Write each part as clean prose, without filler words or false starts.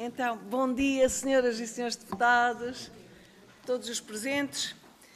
Então, bom dia, senhoras e senhores deputados, todos os presentes.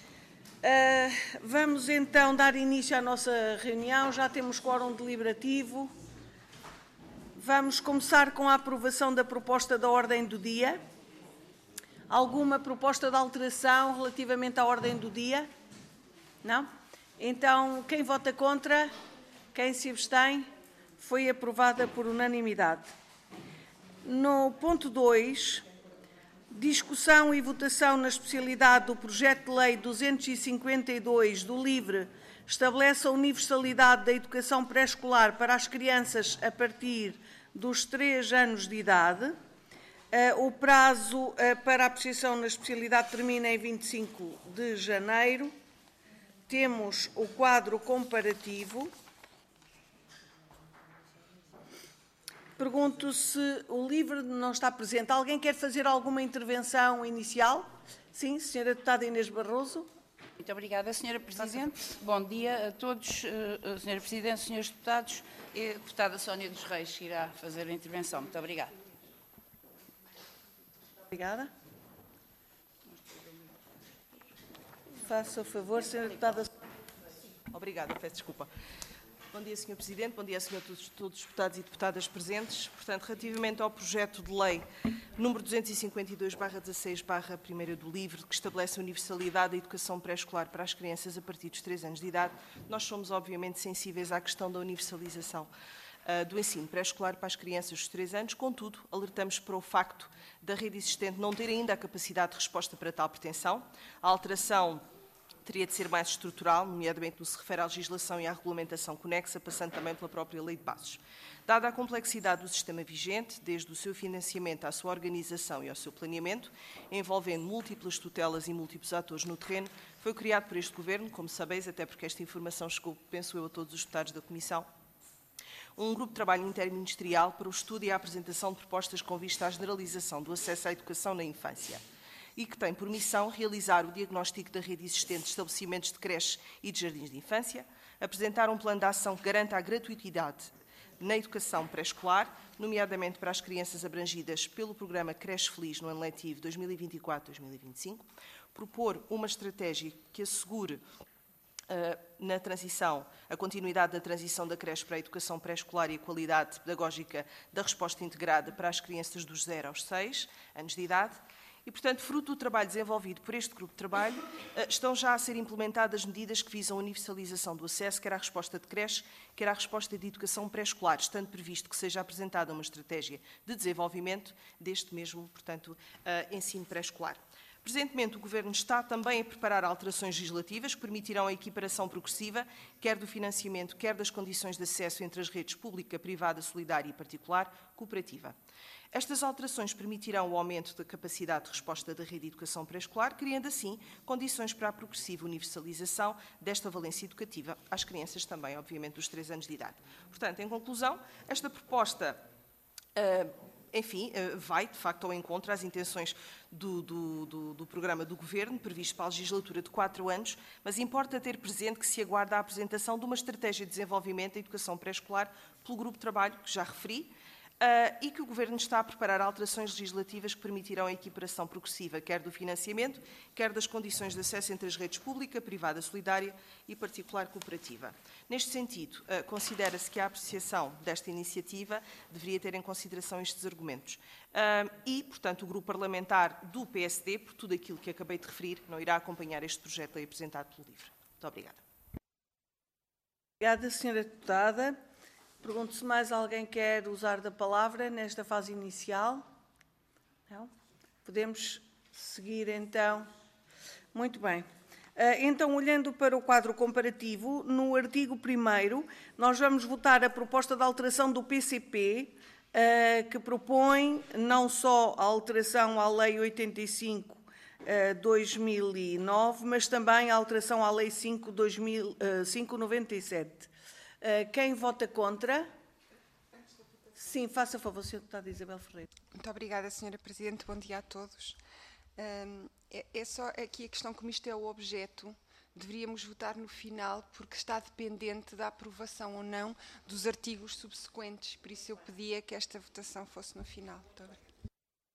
Vamos então dar início à nossa reunião, já temos quórum deliberativo. Vamos começar com a aprovação da proposta da ordem do dia. Alguma proposta de alteração relativamente à ordem do dia? Não? Então, quem vota contra? Quem se abstém? Foi aprovada por unanimidade. No ponto 2, discussão e votação na especialidade do projeto de lei 252 do LIVRE estabelece a universalidade da educação pré-escolar para as crianças a partir dos 3 anos de idade. O prazo para a apreciação na especialidade termina em 25 de janeiro. Temos o quadro comparativo. Pergunto se o LIVRE não está presente. Alguém quer fazer alguma intervenção inicial? Sim, senhora deputada Inês Barroso. Muito obrigada, senhora Presidente. Bom dia a todos, senhora Presidente, senhores deputados e a deputada Sónia dos Reis, que irá fazer a intervenção. Muito obrigada. Obrigada. Faça o favor, senhora deputada. Obrigada, peço desculpa. Bom dia, Sr. Presidente, bom dia, Sr. todos os deputados e deputadas presentes. Portanto, relativamente ao projeto de lei número 252/16/1 do LIVRE, que estabelece a universalidade da educação pré-escolar para as crianças a partir dos 3 anos de idade, nós somos, obviamente, sensíveis à questão da universalização do ensino pré-escolar para as crianças dos 3 anos, contudo, alertamos para o facto da rede existente não ter ainda a capacidade de resposta para tal pretensão. A alteração teria de ser mais estrutural, nomeadamente no que se refere à legislação e à regulamentação conexa, passando também pela própria Lei de Bases. Dada a complexidade do sistema vigente, desde o seu financiamento à sua organização e ao seu planeamento, envolvendo múltiplas tutelas e múltiplos atores no terreno, foi criado por este Governo, como sabeis, até porque esta informação chegou, penso eu, a todos os deputados da Comissão, um grupo de trabalho interministerial para o estudo e a apresentação de propostas com vista à generalização do acesso à educação na infância, e que tem por missão realizar o diagnóstico da rede existente de estabelecimentos de creches e de jardins de infância, apresentar um plano de ação que garanta a gratuitidade na educação pré-escolar, nomeadamente para as crianças abrangidas pelo programa Creche Feliz no ano letivo 2024-2025, propor uma estratégia que assegure na transição, a continuidade da transição da creche para a educação pré-escolar e a qualidade pedagógica da resposta integrada para as crianças dos 0 aos 6 anos de idade. E, portanto, fruto do trabalho desenvolvido por este grupo de trabalho, estão já a ser implementadas medidas que visam a universalização do acesso, quer à resposta de creche, quer à resposta de educação pré-escolar, estando previsto que seja apresentada uma estratégia de desenvolvimento deste mesmo, portanto, ensino pré-escolar. Presentemente, o Governo está também a preparar alterações legislativas que permitirão a equiparação progressiva, quer do financiamento, quer das condições de acesso entre as redes pública, privada, solidária e particular, cooperativa. Estas alterações permitirão o aumento da capacidade de resposta da rede de educação pré-escolar, criando assim condições para a progressiva universalização desta valência educativa às crianças também, obviamente, dos 3 anos de idade. Portanto, em conclusão, esta proposta vai, de facto, ao encontro às intenções do programa do Governo, previsto para a legislatura de 4 anos, mas importa ter presente que se aguarda a apresentação de uma estratégia de desenvolvimento da educação pré-escolar pelo grupo de trabalho que já referi, e que o Governo está a preparar alterações legislativas que permitirão a equiparação progressiva, quer do financiamento, quer das condições de acesso entre as redes pública, privada, solidária e particular cooperativa. Neste sentido, considera-se que a apreciação desta iniciativa deveria ter em consideração estes argumentos. E, portanto, o grupo parlamentar do PSD, por tudo aquilo que acabei de referir, não irá acompanhar este projeto de lei apresentado pelo LIVRE. Muito obrigada. Obrigada, senhora deputada. Pergunto se mais alguém quer usar da palavra nesta fase inicial. Não? Podemos seguir, então. Muito bem. Então, olhando para o quadro comparativo, no artigo 1º, nós vamos votar a proposta de alteração do PCP, que propõe não só a alteração à Lei 85/2009, mas também a alteração à Lei 5/97. Quem vota contra? Sim, faça favor, Sra. Deputada Isabel Ferreira. Muito obrigada, Sra. Presidente. Bom dia a todos. É só aqui a questão, como isto é o objeto, deveríamos votar no final, porque está dependente da aprovação ou não dos artigos subsequentes. Por isso eu pedia que esta votação fosse no final. Muito obrigada.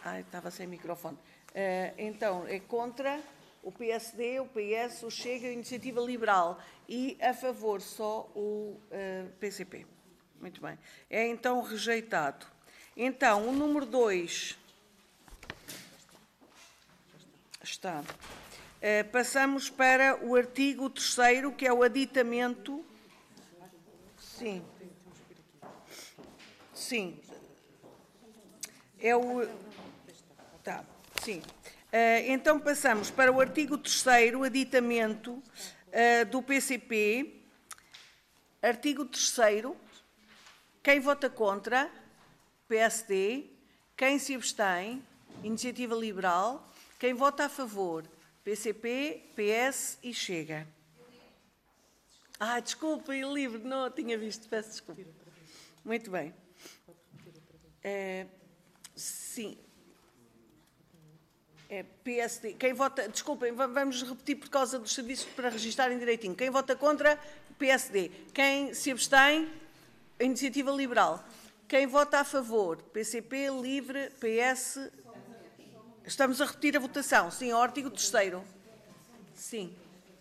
Estava sem microfone. Então, é contra o PSD, o PS, o Chega e a Iniciativa Liberal. E a favor só o PCP. Muito bem. É então rejeitado. Então, o número 2 está. Passamos para o artigo 3º, que é o aditamento. Sim. Sim. É o... Tá, sim. Então passamos para o artigo 3º, aditamento do PCP. Artigo 3º. Quem vota contra? PSD. Quem se abstém? Iniciativa Liberal. Quem vota a favor? PCP, PS e Chega. Desculpa, e livre, não tinha visto, peço desculpa. Muito bem. Sim. PSD. Quem vota... Desculpem, vamos repetir por causa dos serviços para registarem direitinho. Quem vota contra? PSD. Quem se abstém? A Iniciativa Liberal. Quem vota a favor? PCP, LIVRE, PS... Estamos a repetir a votação. Sim, ao artigo 3º. Sim.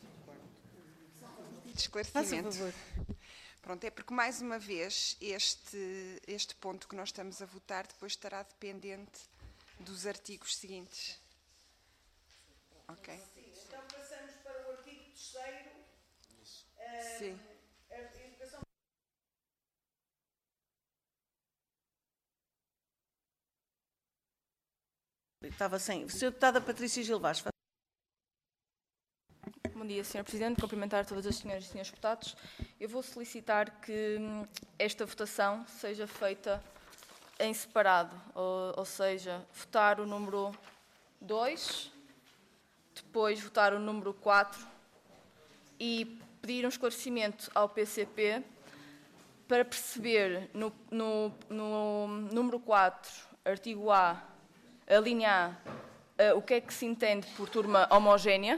De esclarecimento. Faça favor. Pronto, é porque, mais uma vez, este ponto que nós estamos a votar depois estará dependente dos artigos seguintes. Ok? Então passamos para o artigo 3º. Sim. Estava sem. Sra. Deputada Patrícia Gil Vaz. Bom dia, Sr. Presidente. Cumprimentar todas as senhoras e senhores deputados. Eu vou solicitar que esta votação seja feita em separado, ou seja, votar o número 2, depois votar o número 4 e pedir um esclarecimento ao PCP para perceber no número 4, artigo A, a linha A, o que é que se entende por turma homogénea.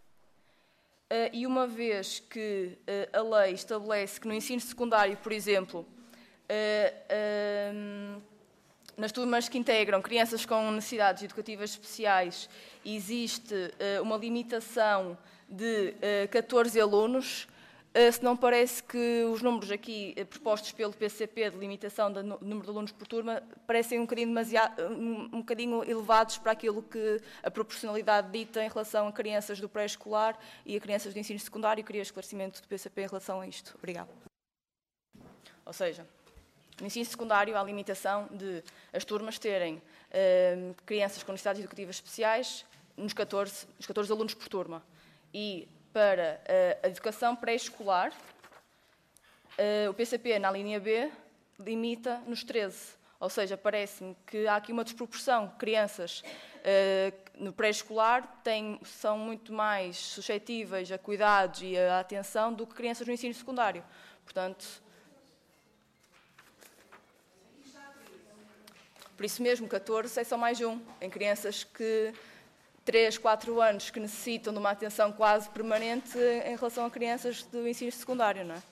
E uma vez que a lei estabelece que no ensino secundário, por exemplo, nas turmas que integram crianças com necessidades educativas especiais, existe uma limitação de 14 alunos, se não parece que os números aqui propostos pelo PCP de limitação do número de alunos por turma parecem um bocadinho elevados para aquilo que a proporcionalidade dita em relação a crianças do pré-escolar e a crianças do ensino secundário. Queria esclarecimento do PCP em relação a isto. Obrigada. Ou seja, no ensino secundário há a limitação de as turmas terem crianças com necessidades educativas especiais nos 14 alunos por turma. E para a educação pré-escolar, o PCP, na linha B, limita nos 13. Ou seja, parece-me que há aqui uma desproporção. Crianças no pré-escolar são muito mais suscetíveis a cuidados e a atenção do que crianças no ensino secundário. Portanto, por isso mesmo, 14 é só mais um. Em crianças que 3, 4 anos que necessitam de uma atenção quase permanente em relação a crianças do ensino secundário, não é?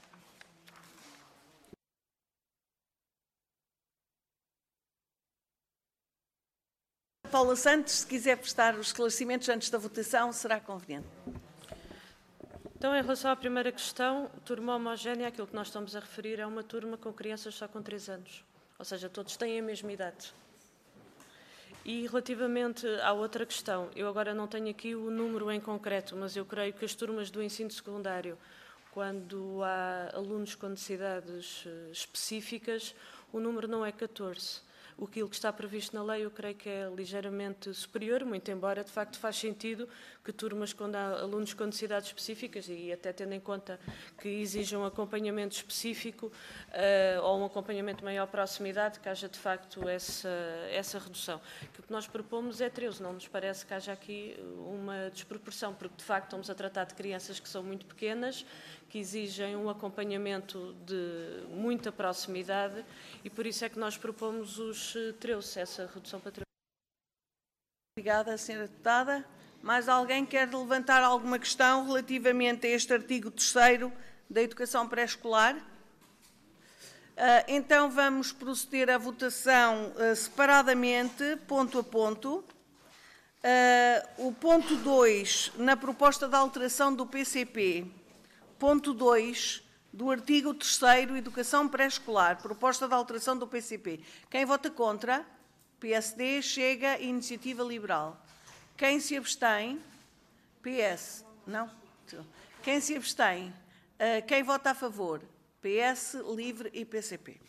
Paula Santos, se quiser prestar os esclarecimentos antes da votação, será conveniente. Então, em relação à primeira questão, turma homogénea, aquilo que nós estamos a referir é uma turma com crianças só com 3 anos. Ou seja, todos têm a mesma idade. E relativamente à outra questão, eu agora não tenho aqui o número em concreto, mas eu creio que as turmas do ensino secundário, quando há alunos com necessidades específicas, o número não é 14. Aquilo que está previsto na lei eu creio que é ligeiramente superior, muito embora de facto faz sentido que turmas quando há alunos com necessidades específicas e até tendo em conta que exijam um acompanhamento específico ou um acompanhamento maior proximidade, que haja de facto essa redução. O que nós propomos é 13, não nos parece que haja aqui uma desproporção, porque de facto estamos a tratar de crianças que são muito pequenas, que exigem um acompanhamento de muita proximidade e por isso é que nós propomos os 13, essa redução para 13. Obrigada, Sra. Deputada. Mais alguém quer levantar alguma questão relativamente a este artigo 3º da educação pré-escolar? Então vamos proceder à votação separadamente, ponto a ponto. O ponto 2, na proposta de alteração do PCP, ponto 2 do artigo 3º, Educação Pré-Escolar, proposta de alteração do PCP. Quem vota contra? PSD, Chega e Iniciativa Liberal. Quem se abstém? PS. Não? Quem se abstém? Quem vota a favor? PS, Livre e PCP.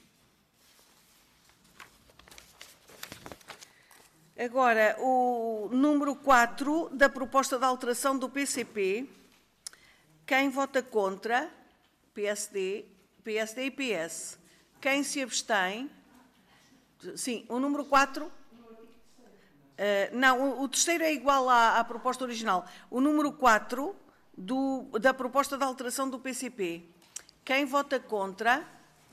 Agora, o número 4 da proposta de alteração do PCP. Quem vota contra? PSD e PS. Quem se abstém? Sim, o número 4. Não, o terceiro é igual à proposta original. O número 4 da proposta de alteração do PCP. Quem vota contra?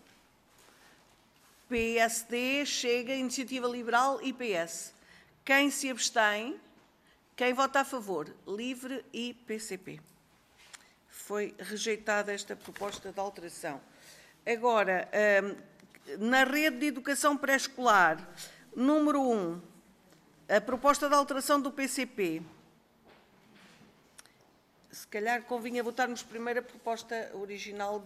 PSD, Chega, Iniciativa Liberal e PS. Quem se abstém? Quem vota a favor? Livre e PCP. Foi rejeitada esta proposta de alteração. Agora, na rede de educação pré-escolar, número 1, a proposta de alteração do PCP. Se calhar convinha votarmos primeiro a proposta original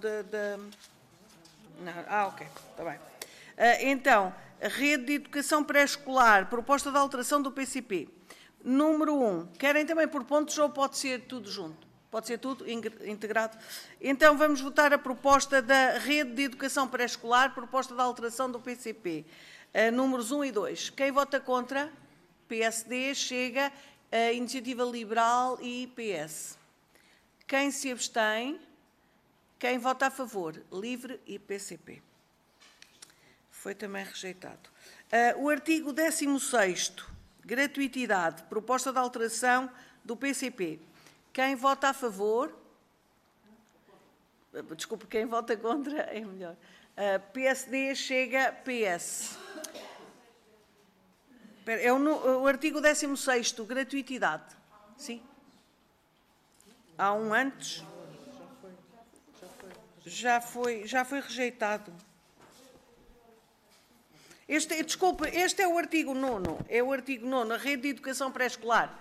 Não. Ok, está bem. Então, a rede de educação pré-escolar, proposta de alteração do PCP. Número 1, querem também por pontos ou pode ser tudo junto? Pode ser tudo integrado? Então, vamos votar a proposta da rede de educação pré-escolar, proposta de alteração do PCP. Números 1 e 2. Quem vota contra? PSD, Chega, Iniciativa Liberal e PS. Quem se abstém? Quem vota a favor? Livre e PCP. Foi também rejeitado. O artigo 16º, gratuitidade, proposta de alteração do PCP. Quem vota a favor? Desculpe, quem vota contra é melhor. PSD, Chega, PS. É o artigo 16º, gratuitidade. Sim? Há um antes? Já foi rejeitado. Desculpe, este é o artigo 9º. É o artigo 9º, a rede de educação pré-escolar.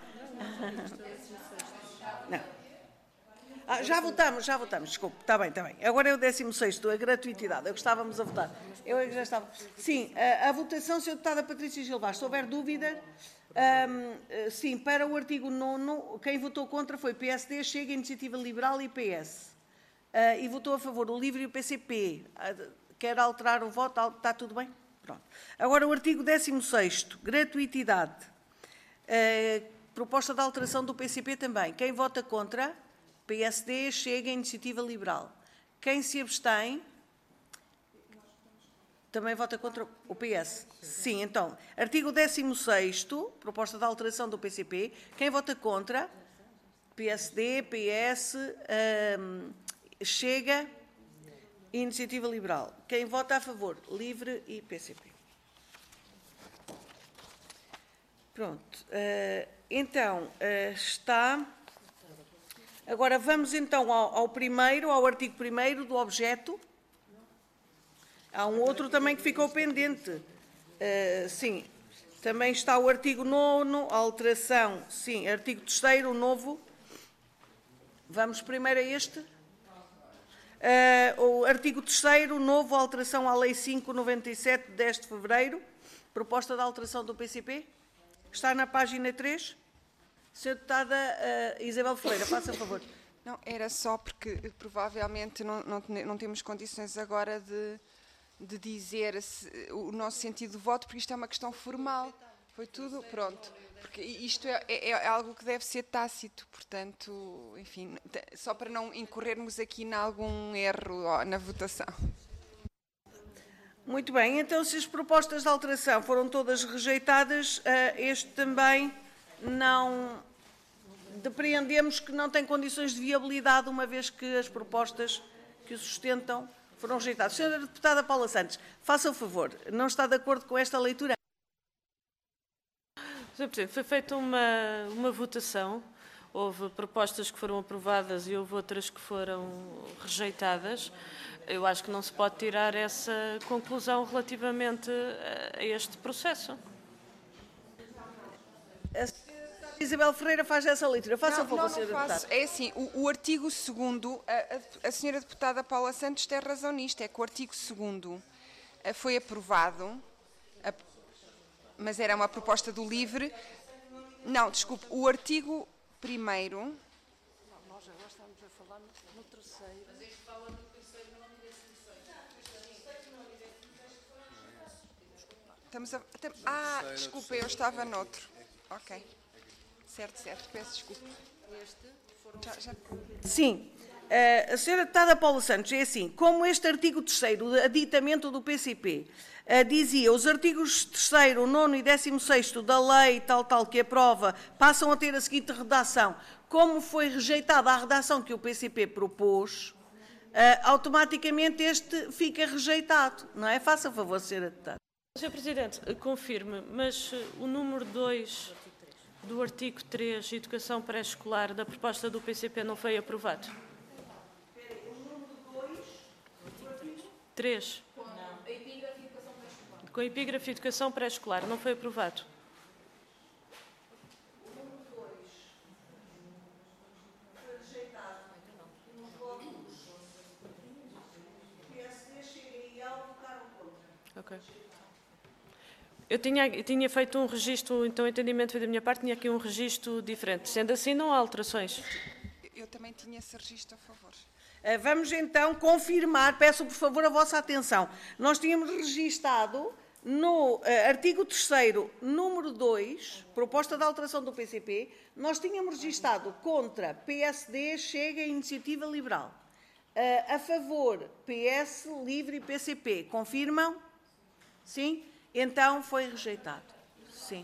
Não. Já votamos, desculpe, está bem. Agora é o 16º, a gratuitidade, é o que estávamos a votar. Eu já estava. Sim, a votação, Sra. Deputada Patrícia Gil Vaz, se houver dúvida, sim, para o artigo 9º, quem votou contra foi PSD, Chega, Iniciativa Liberal e PS. E votou a favor o Livre e o PCP. Quer alterar o voto? Está tudo bem? Pronto. Agora o artigo 16º, gratuitidade. Proposta de alteração do PCP também. Quem vota contra? PSD, Chega, Iniciativa Liberal. Quem se abstém? Também vota contra o PS? Sim, então. Artigo 16º, proposta de alteração do PCP. Quem vota contra? PSD, PS, Chega, Iniciativa Liberal. Quem vota a favor? Livre e PCP. Pronto. Então, está... Agora vamos então ao artigo 1º do objeto. Há um outro também que ficou pendente. Sim, também está o artigo 9º, a alteração, sim, artigo 3º, o novo. Vamos primeiro a este. O artigo 3º, novo, alteração à Lei 5/97, de 10 de fevereiro. Proposta de alteração do PCP. Está na página 3. Sra. Deputada Isabel Ferreira, faça favor. Não, era só porque provavelmente não temos condições agora de dizer o nosso sentido de voto, porque isto é uma questão formal. Foi tudo, pronto. Porque isto é algo que deve ser tácito, portanto, enfim, só para não incorrermos aqui em algum erro na votação. Muito bem, então se as propostas de alteração foram todas rejeitadas, este também não... Depreendemos que não tem condições de viabilidade, uma vez que as propostas que o sustentam foram rejeitadas. Sra. Deputada Paula Santos, faça o favor, não está de acordo com esta leitura? Sr. Presidente, foi feita uma votação houve propostas que foram aprovadas e houve outras que foram rejeitadas. Eu acho que não se pode tirar essa conclusão relativamente a este processo. A senhora Isabel Ferreira faz essa leitura. Faça o favor, senhora deputada. É assim, o artigo 2º, a senhora deputada Paula Santos tem razão nisto, é que o artigo 2º foi aprovado, mas era uma proposta do LIVRE. Não, desculpe, o artigo 1º... Nós agora estamos a falar no terceiro. Mas este fala do terceiro, não é desculpe, eu estava noutro. Ok. Certo, peço desculpa. Sim. A senhora deputada Paula Santos, é assim, como este artigo 3º, o aditamento do PCP, dizia, os artigos 3º, 9º e 16º da lei tal que aprova passam a ter a seguinte redação. Como foi rejeitada a redação que o PCP propôs, automaticamente este fica rejeitado, não é? Faça favor, senhora deputada. Sr. Presidente, confirme, mas o número 2 do artigo 3, Educação Pré-Escolar, da proposta do PCP não foi aprovado? O número 2 do artigo 3. Com a epígrafe de Educação Pré-Escolar, não foi aprovado? O número 2 foi rejeitado. No voto, o PSD, Chega e IAL votaram contra. Ok. Eu tinha feito um registro, então o entendimento foi da minha parte, tinha aqui um registro diferente. Sendo assim, não há alterações. Eu também tinha esse registro a favor. Vamos então confirmar, peço por favor a vossa atenção. Nós tínhamos registado no artigo 3º, número 2, proposta de alteração do PCP, nós tínhamos registado contra PSD, Chega e Iniciativa Liberal. A favor, PS, Livre e PCP. Confirmam? Sim? Então foi rejeitado. Sim.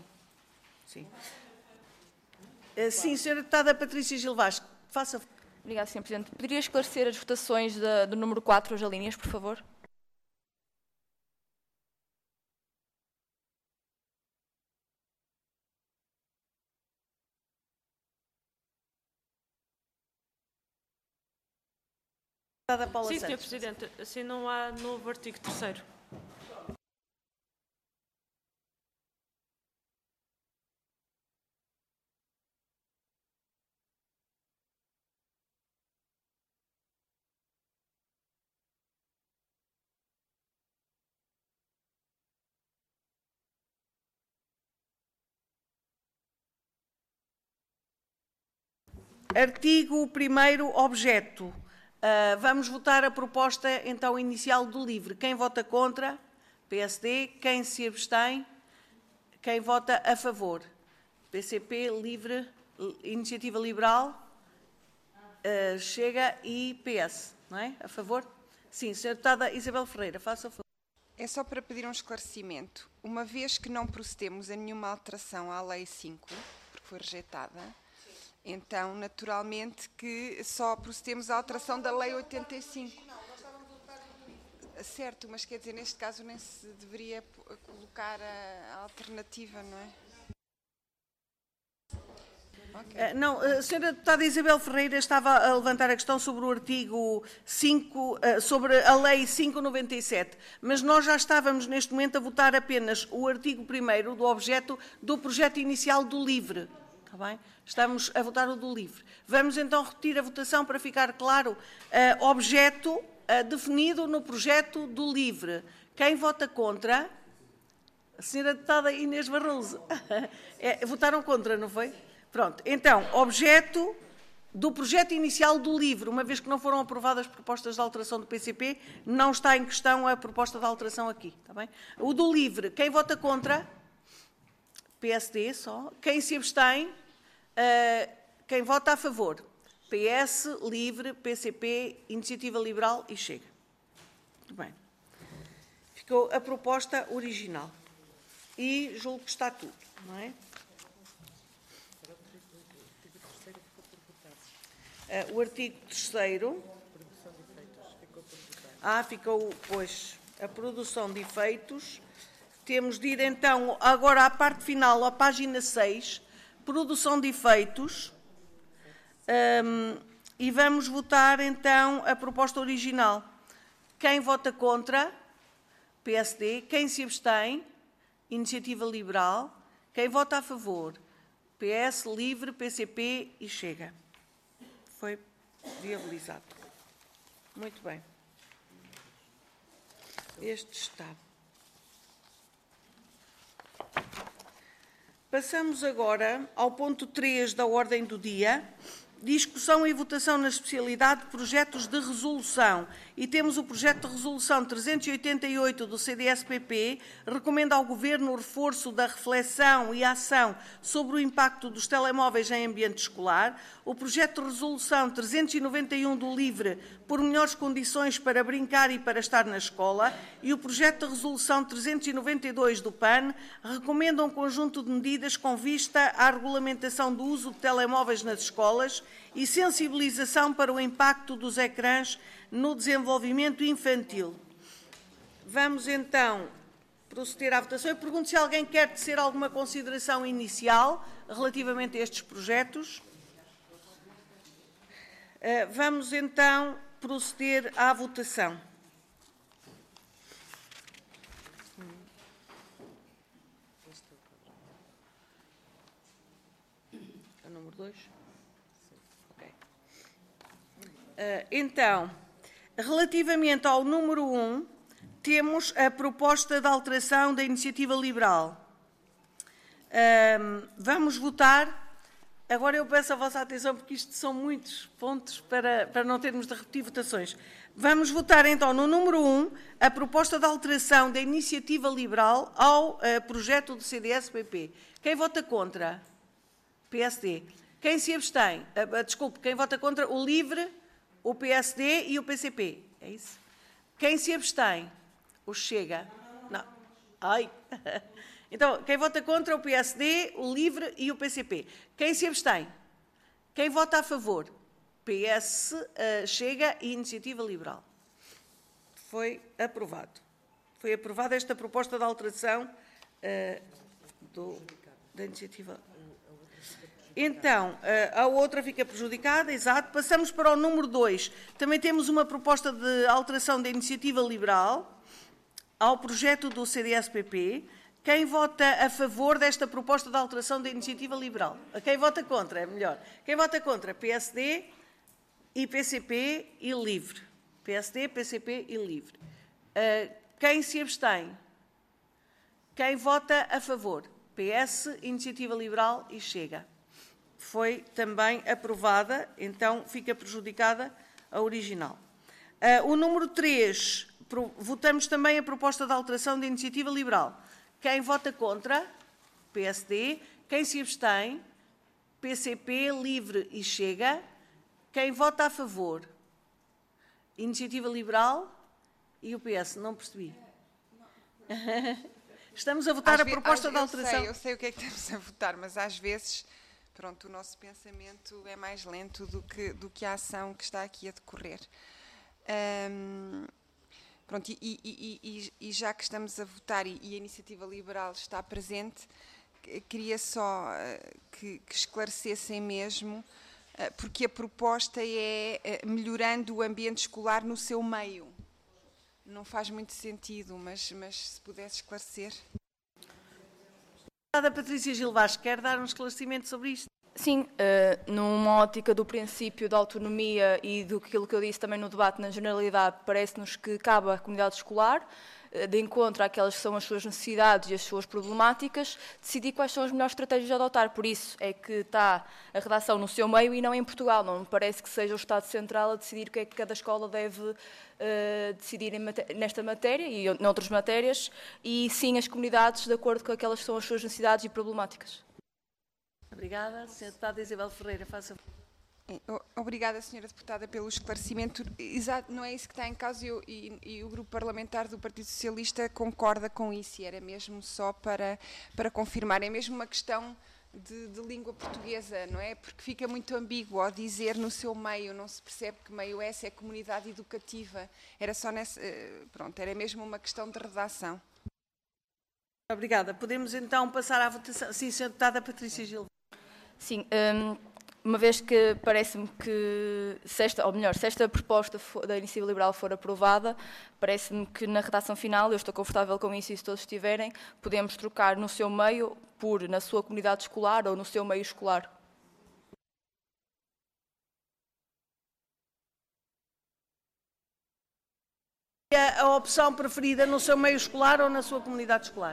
Sim, senhora deputada Patrícia Gil Vaz, faça. Obrigada, Sr. Presidente. Poderia esclarecer as votações do número 4, as alíneas, por favor? Sim, Sr. Presidente, assim não há novo artigo 3º. Artigo 1º, objeto. Vamos votar a proposta, então, inicial do LIVRE. Quem vota contra? PSD. Quem se abstém? Quem vota a favor? PCP, Livre, Iniciativa Liberal, Chega e PS. Não é? A favor? Sim. Senhora deputada Isabel Ferreira, faça o favor. É só para pedir um esclarecimento. Uma vez que não procedemos a nenhuma alteração à Lei 5, porque foi rejeitada, então, naturalmente, que só procedemos à alteração da Lei 85. Certo, mas quer dizer, neste caso nem se deveria colocar a alternativa, não é? Okay. Não, a senhora deputada Isabel Ferreira estava a levantar a questão sobre o artigo 5, sobre a Lei 597, mas nós já estávamos neste momento a votar apenas o artigo 1º do objeto do projeto inicial do LIVRE. Está bem? Estamos a votar o do LIVRE. Vamos então repetir a votação para ficar claro. Objeto definido no projeto do LIVRE. Quem vota contra? A senhora deputada Inês Barroso. Votaram contra, não foi? Pronto. Então, objeto do projeto inicial do LIVRE, uma vez que não foram aprovadas propostas de alteração do PCP, não está em questão a proposta de alteração aqui. Está bem? O do LIVRE. Quem vota contra? PSD só. Quem se abstém? Quem vota a favor? PS, Livre, PCP, Iniciativa Liberal e Chega. Muito bem. Ficou a proposta original. E julgo que está tudo, não é? O artigo 3º. Ficou, pois, a produção de efeitos. Temos de ir, então, agora à parte final, à página 6, produção de efeitos. E vamos votar, então, a proposta original. Quem vota contra? PSD. Quem se abstém? Iniciativa Liberal. Quem vota a favor? PS, Livre, PCP e Chega. Foi viabilizado. Muito bem. Este está. Passamos agora ao ponto 3 da ordem do dia. Discussão e votação na especialidade de projetos de resolução. E temos o projeto de resolução 388 do CDS-PP, recomenda ao Governo o reforço da reflexão e ação sobre o impacto dos telemóveis em ambiente escolar, o projeto de resolução 391 do LIVRE, por melhores condições para brincar e para estar na escola, e o projeto de resolução 392 do PAN, recomenda um conjunto de medidas com vista à regulamentação do uso de telemóveis nas escolas e sensibilização para o impacto dos ecrãs no desenvolvimento infantil. Vamos então proceder à votação. Eu pergunto se alguém quer tecer alguma consideração inicial relativamente a estes projetos. Vamos então proceder à votação. É o número 2? Ok. Então, relativamente ao número 1, temos a proposta de alteração da Iniciativa Liberal. Vamos votar. Agora eu peço a vossa atenção, porque isto são muitos pontos para não termos de repetir votações. Vamos votar então no número 1, a proposta de alteração da Iniciativa Liberal ao projeto do CDS-PP. Quem vota contra? PSD. Quem se abstém? Desculpe, quem vota contra? O LIVRE, o PSD e o PCP. É isso? Quem se abstém? O Chega. Não. Ai. Então, quem vota contra? O PSD, o LIVRE e o PCP. Quem se abstém? Quem vota a favor? PS, Chega e Iniciativa Liberal. Foi aprovado. Foi aprovada esta proposta de alteração da Iniciativa. Então, a outra fica prejudicada, exato. Passamos para o número 2. Também temos uma proposta de alteração da Iniciativa Liberal ao projeto do CDS-PP. Quem vota a favor desta proposta de alteração da Iniciativa Liberal? Quem vota contra? É melhor. Quem vota contra? PSD e PCP e LIVRE. PSD, PCP e LIVRE. Quem se abstém? Quem vota a favor? PS, Iniciativa Liberal e Chega. Foi também aprovada, então fica prejudicada a original. O número 3, votamos também a proposta de alteração da Iniciativa Liberal. Quem vota contra? PSD. Quem se abstém? PCP, LIVRE e Chega. Quem vota a favor? Iniciativa Liberal e o PS. Não percebi. Estamos a votar a proposta de alteração. Eu sei o que é que estamos a votar, mas às vezes, pronto, o nosso pensamento é mais lento do que a ação que está aqui a decorrer. Pronto, e já que estamos a votar e a Iniciativa Liberal está presente, queria só que esclarecessem mesmo, porque a proposta é melhorando o ambiente escolar no seu meio. Não faz muito sentido, mas se pudesse esclarecer. A Patrícia Gil Vaz quer dar um esclarecimento sobre isto? Sim, numa ótica do princípio da autonomia e do que eu disse também no debate na generalidade, parece-nos que cabe à comunidade escolar, de encontro àquelas que são as suas necessidades e as suas problemáticas, decidir quais são as melhores estratégias a adotar. Por isso é que está a redação no seu meio e não em Portugal. Não me parece que seja o Estado Central a decidir o que é que cada escola deve decidir nesta matéria e noutras matérias, e sim as comunidades de acordo com aquelas que são as suas necessidades e problemáticas. Obrigada. Sra. Deputada Isabel Ferreira, faça. Obrigada, Sra. Deputada, pelo esclarecimento. Exato, não é isso que está em causa e o Grupo Parlamentar do Partido Socialista concorda com isso, e era mesmo só para confirmar. É mesmo uma questão de língua portuguesa, não é? Porque fica muito ambíguo ao dizer no seu meio, não se percebe que meio é, se é comunidade educativa. Era só nessa. Pronto, era mesmo uma questão de redação. Obrigada. Podemos então passar à votação. Sim, Sra. Deputada Patrícia Gil. Sim, uma vez que parece-me que, se esta proposta da Iniciativa Liberal for aprovada, parece-me que na redação final, eu estou confortável com isso e se todos estiverem, podemos trocar no seu meio por na sua comunidade escolar ou no seu meio escolar. A opção preferida no seu meio escolar ou na sua comunidade escolar?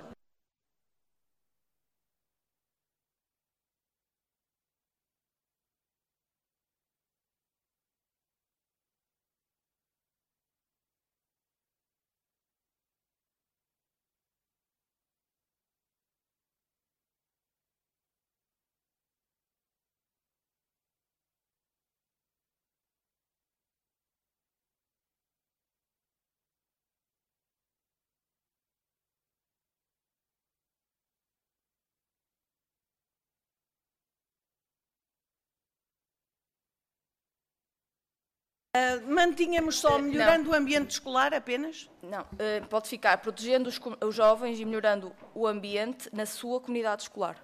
Mantínhamos só melhorando o ambiente escolar apenas? Não, pode ficar protegendo os jovens e melhorando o ambiente na sua comunidade escolar.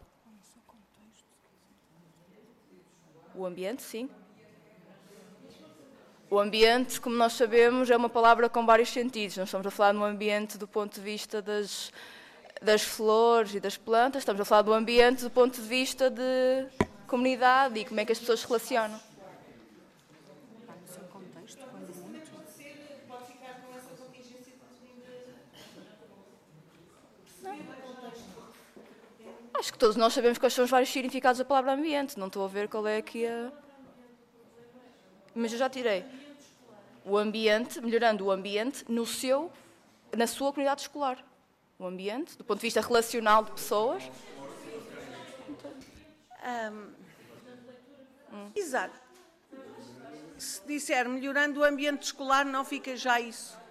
O ambiente, sim. O ambiente, como nós sabemos, é uma palavra com vários sentidos. Nós estamos a falar no ambiente do ponto de vista das flores e das plantas, estamos a falar do ambiente do ponto de vista de comunidade e como é que as pessoas se relacionam. Acho que todos nós sabemos quais são os vários significados da palavra ambiente. Não estou a ver qual é aqui a... Mas eu já tirei. O ambiente, melhorando o ambiente na sua comunidade escolar. O ambiente, do ponto de vista relacional de pessoas. Exato. Se disser melhorando o ambiente escolar, não fica já isso?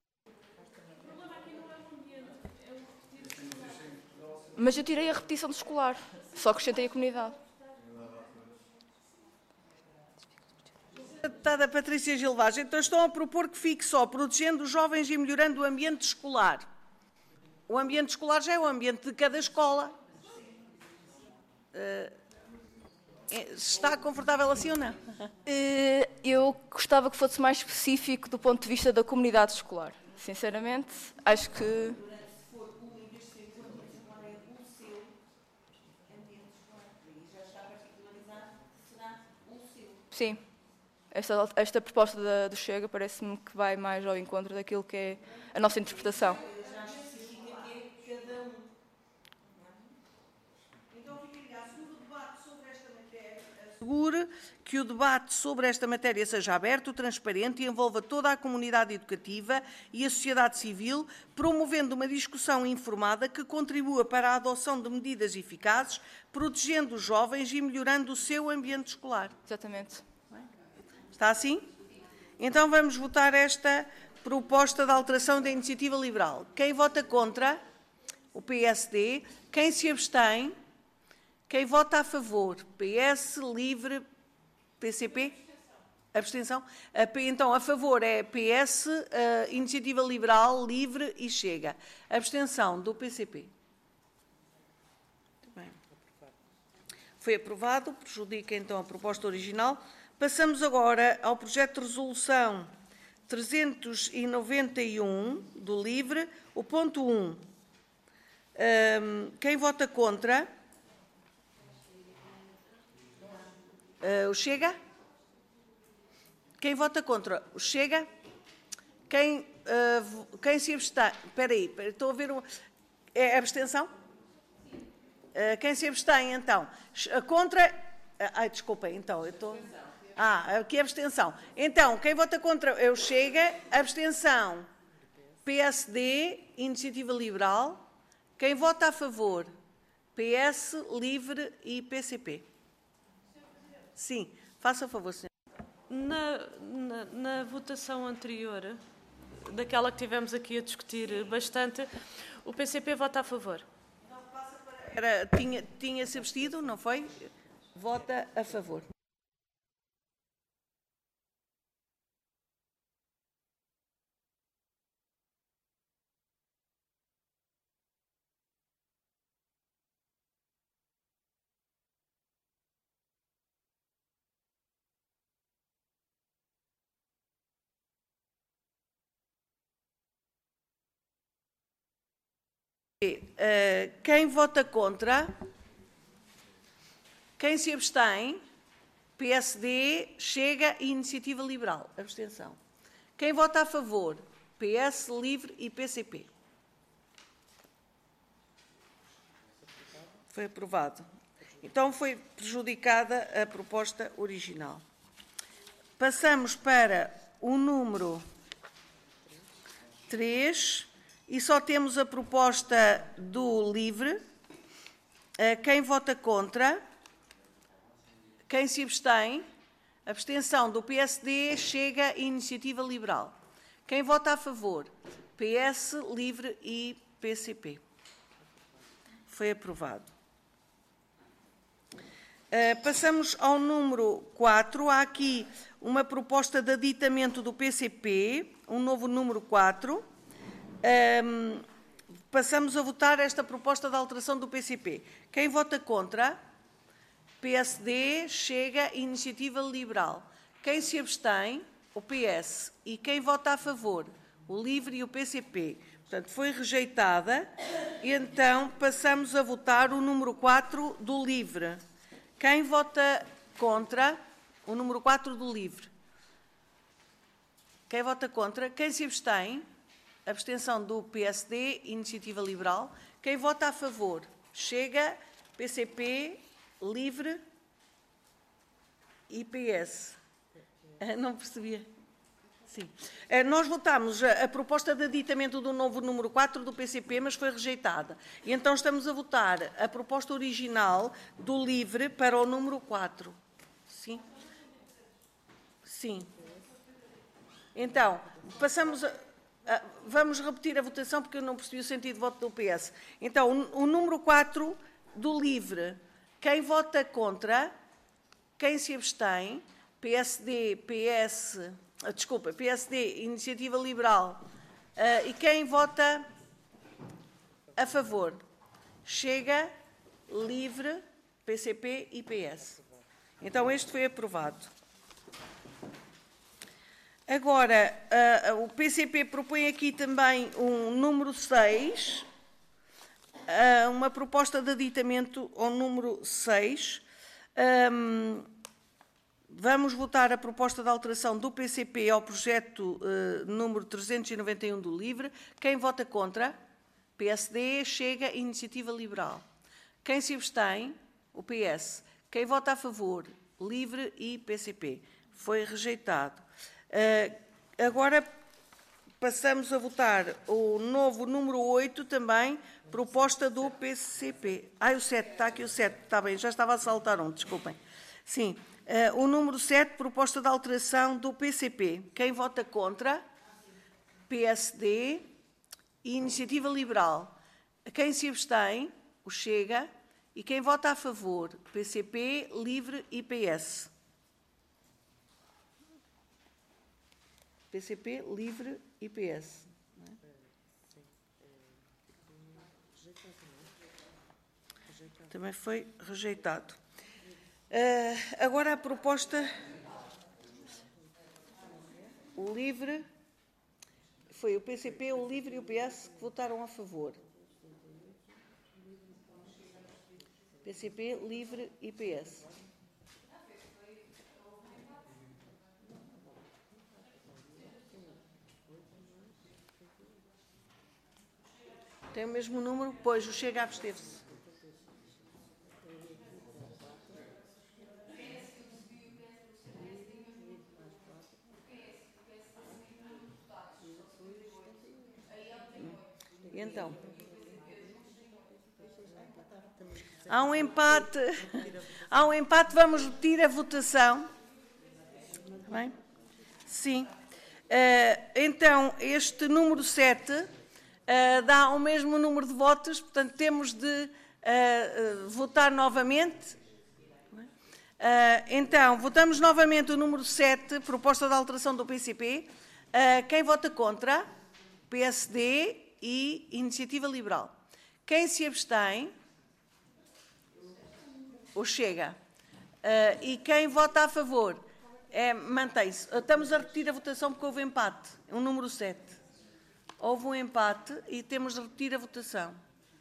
Mas eu tirei a repetição de escolar, só acrescentei a comunidade. A deputada Patrícia Gil Vaz, então estão a propor que fique só protegendo os jovens e melhorando o ambiente escolar. O ambiente escolar já é o ambiente de cada escola. Está confortável assim ou não? Eu gostava que fosse mais específico do ponto de vista da comunidade escolar. Sinceramente, acho que... Sim, esta proposta do Chega parece-me que vai mais ao encontro daquilo que é a nossa interpretação. Assegure que o debate sobre esta matéria seja aberto, transparente e envolva toda a comunidade educativa e a sociedade civil, promovendo uma discussão informada que contribua para a adoção de medidas eficazes, protegendo os jovens e melhorando o seu ambiente escolar. Exatamente. Está assim? Então vamos votar esta proposta de alteração da Iniciativa Liberal. Quem vota contra? O PSD. Quem se abstém? Quem vota a favor? PS, LIVRE, PCP? Abstenção? Então, a favor é PS, Iniciativa Liberal, LIVRE e Chega. Abstenção do PCP. Muito bem. Foi aprovado, prejudica então a proposta original. Passamos agora ao projeto de resolução 391 do LIVRE, o ponto 1. Quem vota contra? O Chega? Quem vota contra? O Chega? Quem se abstém? Espera aí, estou a ver... É abstenção? Quem se abstém, então? Contra... Ai, desculpem, então, eu estou... aqui é abstenção. Então, quem vota contra é o Chega, abstenção, PSD, Iniciativa Liberal. Quem vota a favor? PS, LIVRE e PCP. Sim, faça o favor, senhor. Na votação anterior, daquela que tivemos aqui a discutir bastante, o PCP vota a favor. Tinha-se abstido, não foi? Vota a favor. Quem vota contra? Quem se abstém? PSD, Chega e Iniciativa Liberal. Abstenção. Quem vota a favor? PS, Livre e PCP. Foi aprovado. Então foi prejudicada a proposta original. Passamos para o número 3 e só temos a proposta do Livre. Quem vota contra? Quem se abstém? Abstenção do PSD, Chega e Iniciativa Liberal. Quem vota a favor? PS, Livre e PCP. Foi aprovado. Passamos ao número 4. Há aqui uma proposta de aditamento do PCP, um novo número 4. Passamos a votar esta proposta de alteração do PCP. Quem vota contra? PSD, Chega e Iniciativa Liberal. Quem se abstém? O PS. E quem vota a favor? O Livre e o PCP. Portanto, foi rejeitada. Então, passamos a votar o número 4 do Livre. Quem vota contra? O número 4 do Livre. Quem vota contra? Quem se abstém? Abstenção do PSD, Iniciativa Liberal. Quem vota a favor? Chega, PCP, Livre e PS. Não percebia. Sim. Nós votámos a proposta de aditamento do novo número 4 do PCP, mas foi rejeitada. E então estamos a votar a proposta original do Livre para o número 4. Sim? Sim. Então, passamos vamos repetir a votação porque eu não percebi o sentido de voto do PS. Então, o número 4 do Livre. Quem vota contra? Quem se abstém? PSD, Iniciativa Liberal. E quem vota a favor? Chega, Livre, PCP e PS. Então, este foi aprovado. Agora, o PCP propõe aqui também um número 6, uma proposta de aditamento ao número 6. Vamos votar a proposta de alteração do PCP ao projeto número 391 do Livre. Quem vota contra? PSD, Chega e Iniciativa Liberal. Quem se abstém? O PS. Quem vota a favor? Livre e PCP. Foi rejeitado. Agora passamos a votar o novo número 8 também, proposta do PCP. O 7, está aqui o 7, está bem, já estava a saltar um, desculpem. Sim, o número 7, proposta de alteração do PCP. Quem vota contra? PSD e Iniciativa Liberal. Quem se abstém? O Chega. E quem vota a favor? PCP, Livre e PS. PCP, Livre e PS. Também foi rejeitado. Agora a proposta. O Livre. Foi o PCP, o Livre e o PS que votaram a favor. PCP, Livre e PS. Tem o mesmo número? Pois, o Chega absteve-se. E então? Há um empate. Há um empate, vamos repetir a votação. Bem? Sim. Então, este número 7... dá o mesmo número de votos, portanto, temos de votar novamente. Então, votamos novamente o número 7, proposta de alteração do PCP. Quem vota contra? PSD e Iniciativa Liberal. Quem se abstém? O Chega. E quem vota a favor? Mantém-se. Estamos a repetir a votação porque houve empate. O número 7. Houve um empate e temos de repetir a votação.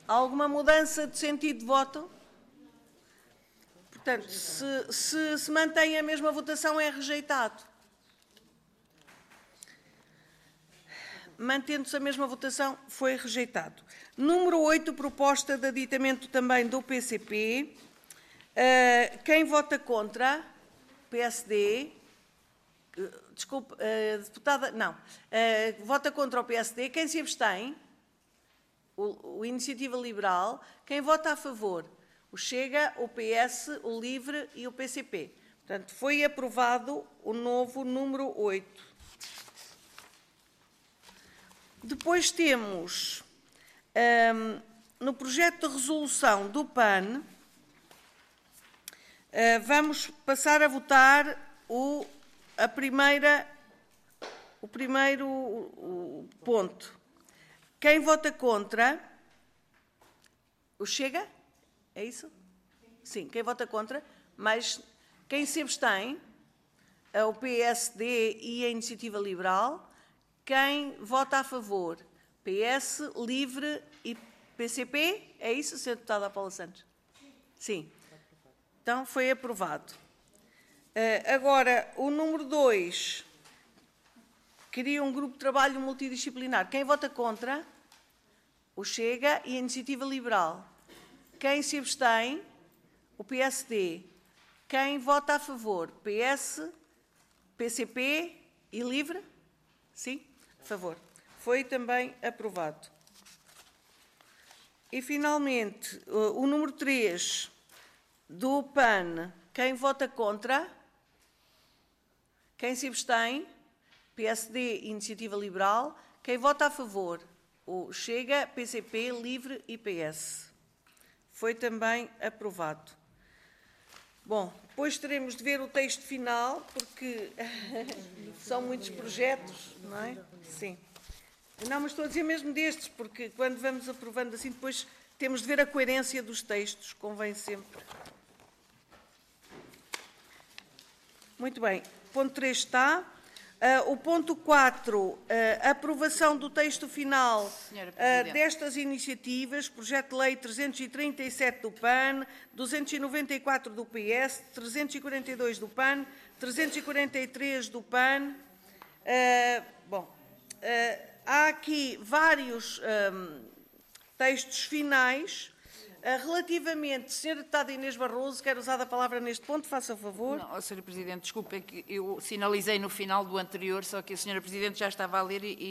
Alguma mudança de sentido de voto? Portanto, se mantém a mesma votação, é rejeitado. Mantendo-se a mesma votação, foi rejeitado. Número 8, proposta de aditamento também do PCP. Quem vota contra? PSD. Desculpe, deputada, não. Vota contra o PSD. Quem se abstém? O Iniciativa Liberal. Quem vota a favor? O Chega, o PS, o LIVRE e o PCP. Portanto, foi aprovado o novo número 8. Depois temos, no projeto de resolução do PAN, vamos passar a votar o primeiro ponto. Quem vota contra? O Chega? É isso? Sim, quem vota contra, mas quem se abstém? O PSD e a Iniciativa Liberal. Quem vota a favor? PS, LIVRE e PCP? É isso, Sra. Deputada Paula Santos? Sim. Então, foi aprovado. Agora, o número 2, cria um grupo de trabalho multidisciplinar. Quem vota contra? O Chega e a Iniciativa Liberal. Quem se abstém? O PSD. Quem vota a favor? PS, PCP e LIVRE? Sim? A favor. Foi também aprovado. E, finalmente, o número 3 do PAN. Quem vota contra? Quem se abstém? PSD e Iniciativa Liberal. Quem vota a favor? O Chega, PCP, LIVRE e PS. Foi também aprovado. Bom, depois teremos de ver o texto final, porque são muitos projetos, não é? Sim. Não, mas estou a dizer mesmo destes, porque quando vamos aprovando assim, depois temos de ver a coerência dos textos, convém sempre. Muito bem. Ponto 3 está. O ponto 4, aprovação do texto final destas iniciativas, projeto de lei 337 do PAN, 294 do PS, 342 do PAN, 343 do PAN. Há aqui vários textos finais. Relativamente, Sra. Deputada Inês Barroso, quer usar a palavra neste ponto, faça favor. Não, Sra. Presidente, desculpe, é que eu sinalizei no final do anterior, só que a Sra. Presidente já estava a ler e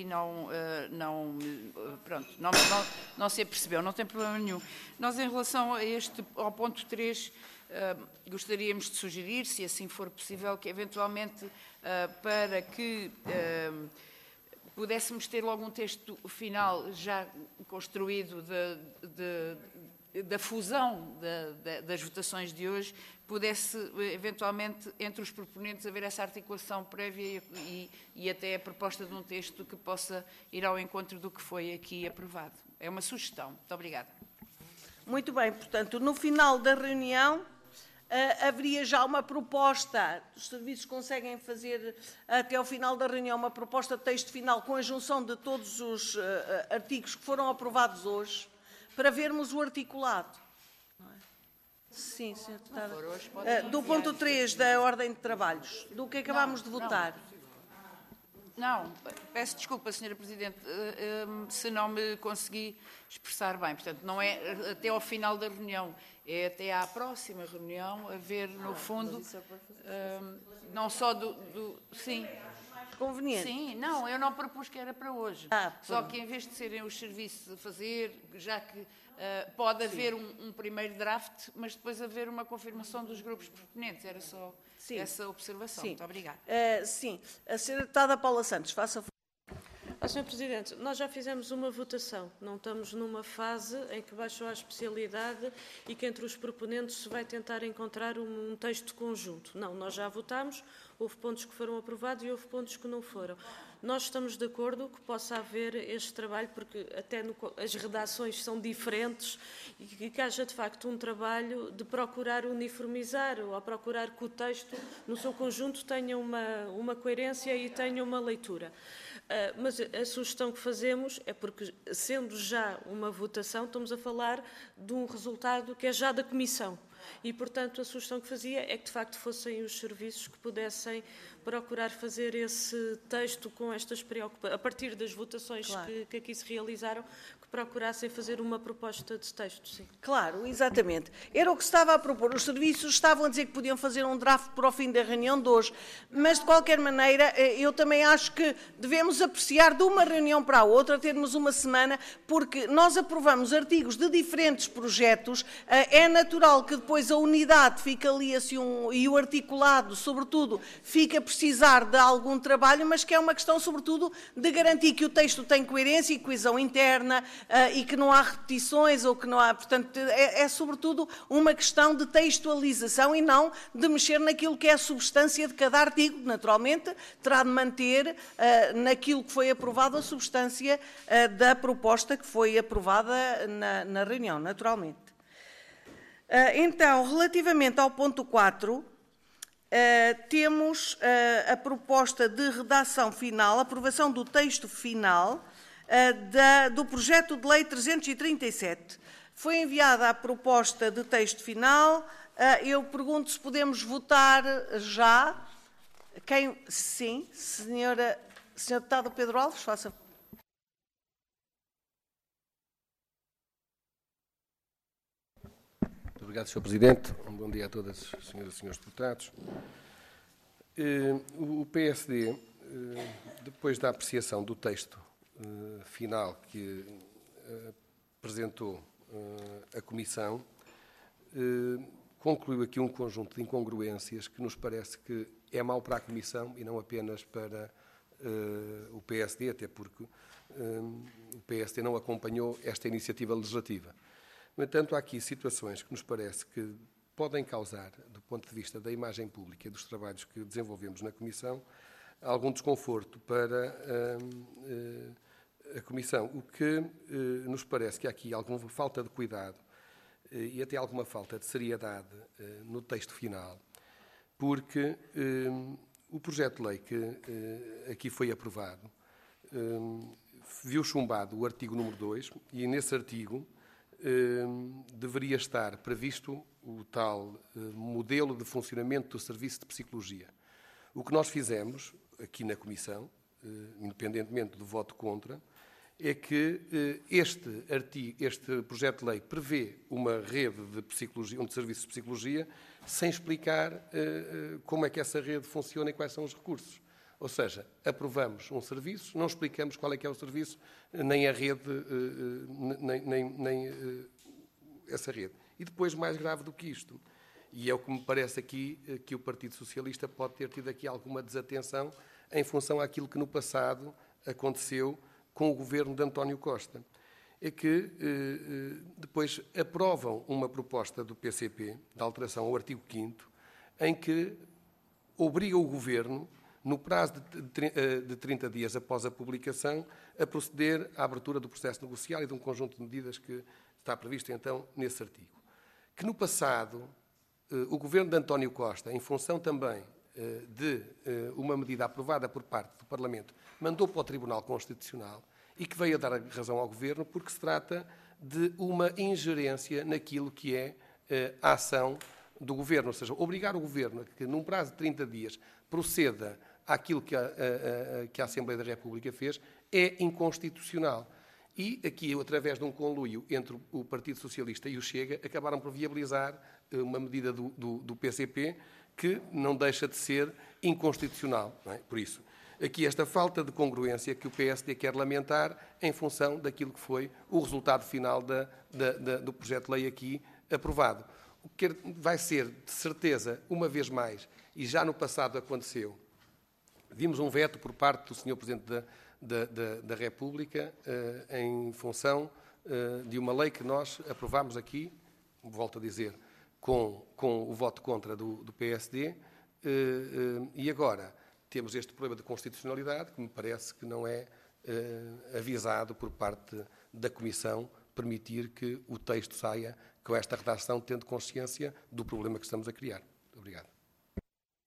não se apercebeu, não tem problema nenhum. Nós, em relação ao ponto 3, gostaríamos de sugerir, se assim for possível, que eventualmente, para que pudéssemos ter logo um texto final já construído da fusão das votações de hoje, pudesse, eventualmente, entre os proponentes, haver essa articulação prévia e até a proposta de um texto que possa ir ao encontro do que foi aqui aprovado. É uma sugestão. Muito obrigada. Muito bem. Portanto, no final da reunião, haveria já uma proposta, os serviços conseguem fazer até ao final da reunião uma proposta de texto final com a junção de todos os artigos que foram aprovados hoje, para vermos o articulado. Não é? Sim, Sra. Deputada. Do ponto 3 da ordem de trabalhos, do que acabámos de votar. Não, peço desculpa, Sra. Presidente, se não me consegui expressar bem. Portanto, não é até ao final da reunião, é até à próxima reunião, haver, no fundo, não só sim. Conveniente. Sim, não, eu não propus que era para hoje. Só que em vez de serem os serviços a fazer, já que pode haver um primeiro draft, mas depois haver uma confirmação dos grupos proponentes. Era só essa observação. Sim. Muito obrigada. Sim. A Sra. Deputada Paula Santos, faça favor. Sr. Presidente, nós já fizemos uma votação. Não estamos numa fase em que baixou a especialidade e que entre os proponentes se vai tentar encontrar um texto conjunto. Não, nós já votámos, houve pontos que foram aprovados e houve pontos que não foram. Nós estamos de acordo que possa haver este trabalho, porque até as redações são diferentes e que haja de facto um trabalho de procurar uniformizar ou procurar que o texto, no seu conjunto, tenha uma coerência e tenha uma leitura. Mas a sugestão que fazemos é porque, sendo já uma votação, estamos a falar de um resultado que é já da Comissão. E, portanto, a sugestão que fazia é que, de facto, fossem os serviços que pudessem procurar fazer esse texto com estas preocupações, a partir das votações que aqui se realizaram, que procurassem fazer uma proposta de texto, sim. Claro, exatamente. Era o que se estava a propor. Os serviços estavam a dizer que podiam fazer um draft para o fim da reunião de hoje, mas, de qualquer maneira, eu também acho que devemos apreciar de uma reunião para a outra, termos uma semana, porque nós aprovamos artigos de diferentes projetos, é natural que depois a unidade fica ali assim, e o articulado, sobretudo, fica a precisar de algum trabalho, mas que é uma questão, sobretudo, de garantir que o texto tem coerência e coesão interna, e que não há repetições ou que não há... Portanto, é sobretudo uma questão de textualização e não de mexer naquilo que é a substância de cada artigo. Naturalmente, terá de manter naquilo que foi aprovado a substância da proposta que foi aprovada na reunião, naturalmente. Então, relativamente ao ponto 4, temos a proposta de redação final, aprovação do texto final do projeto de lei 337. Foi enviada a proposta de texto final. Eu pergunto se podemos votar já. Sim, Senhor Deputado Pedro Alves, faça. Muito obrigado, Sr. Presidente. Um bom dia a todas as senhoras e senhores deputados. O PSD, depois da apreciação do texto final que apresentou a Comissão, concluiu aqui um conjunto de incongruências que nos parece que é mau para a Comissão e não apenas para o PSD, até porque o PSD não acompanhou esta iniciativa legislativa. No entanto, há aqui situações que nos parece que podem causar, do ponto de vista da imagem pública e dos trabalhos que desenvolvemos na Comissão, algum desconforto para a Comissão, o que nos parece que há aqui alguma falta de cuidado e até alguma falta de seriedade no texto final, porque o projeto de lei que aqui foi aprovado viu chumbado o artigo número 2 e nesse artigo deveria estar previsto o tal modelo de funcionamento do Serviço de Psicologia. O que nós fizemos aqui na Comissão, independentemente do voto contra, é que este projeto de lei prevê uma rede de psicologia, de serviços de psicologia, sem explicar como é que essa rede funciona e quais são os recursos. Ou seja, aprovamos um serviço, não explicamos qual é que é o serviço, nem a rede, nem essa rede. E depois, mais grave do que isto, e é o que me parece aqui, que o Partido Socialista pode ter tido aqui alguma desatenção em função àquilo que no passado aconteceu com o governo de António Costa, é que depois aprovam uma proposta do PCP, de alteração ao artigo 5º, em que obriga o governo, no prazo de 30 dias após a publicação, a proceder à abertura do processo negocial e de um conjunto de medidas que está previsto, então, nesse artigo. Que no passado, o governo de António Costa, em função também de uma medida aprovada por parte do Parlamento, mandou para o Tribunal Constitucional e que veio a dar razão ao governo porque se trata de uma ingerência naquilo que é a ação do governo, ou seja, obrigar o governo a que, num prazo de 30 dias, proceda àquilo que a Assembleia da República fez, é inconstitucional. E aqui, através de um conluio entre o Partido Socialista e o Chega, acabaram por viabilizar uma medida do PCP que não deixa de ser inconstitucional. Não é? Por isso, aqui esta falta de congruência que o PSD quer lamentar em função daquilo que foi o resultado final do projeto de lei aqui aprovado. O que vai ser, de certeza, uma vez mais, e já no passado aconteceu, vimos um veto por parte do Sr. Presidente da República em função de uma lei que nós aprovámos aqui, volto a dizer, com o voto contra do PSD, e agora temos este problema de constitucionalidade que me parece que não é avisado por parte da Comissão permitir que o texto saia com esta redação, tendo consciência do problema que estamos a criar. Muito obrigado.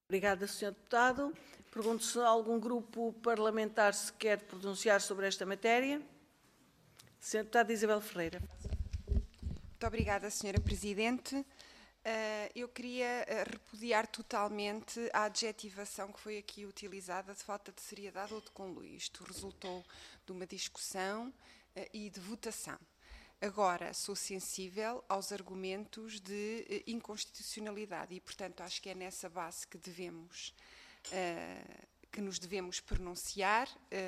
Obrigada, Sr. Deputado. Pergunto se algum grupo parlamentar se quer pronunciar sobre esta matéria. Sra. Deputada Isabel Ferreira. Muito obrigada, Sra. Presidente. Eu queria repudiar totalmente a adjetivação que foi aqui utilizada de falta de seriedade ou de conluio. Isto resultou de uma discussão e de votação. Agora, sou sensível aos argumentos de inconstitucionalidade e, portanto, acho que é nessa base que nos devemos pronunciar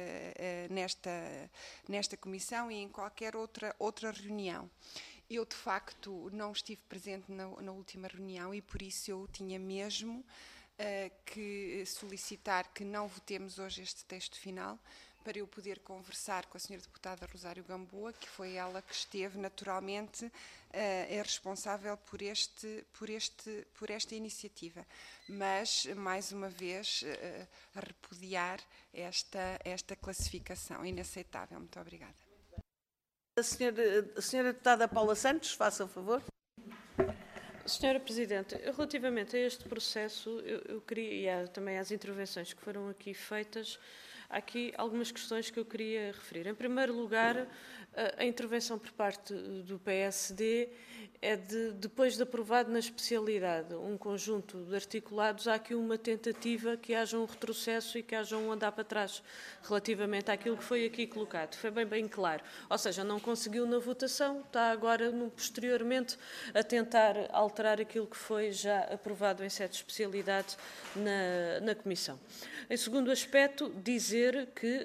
nesta comissão e em qualquer outra reunião. Eu, de facto, não estive presente na última reunião e, por isso, eu tinha mesmo que solicitar que não votemos hoje este texto final, para eu poder conversar com a Sra. Deputada Rosário Gamboa, que foi ela que esteve, naturalmente, é responsável por esta iniciativa. Mas, mais uma vez, repudiar esta classificação inaceitável. Muito obrigada. A Sra. Deputada Paula Santos, faça o favor. Sra. Presidente, relativamente a este processo, eu queria, e também às intervenções que foram aqui feitas, há aqui algumas questões que eu queria referir. Em primeiro lugar, a intervenção por parte do PSD é depois de aprovado na especialidade um conjunto de articulados, há aqui uma tentativa que haja um retrocesso e que haja um andar para trás relativamente àquilo que foi aqui colocado. Foi bem claro. Ou seja, não conseguiu na votação, está agora posteriormente a tentar alterar aquilo que foi já aprovado em sede de especialidade na Comissão. Em segundo aspecto, dizer que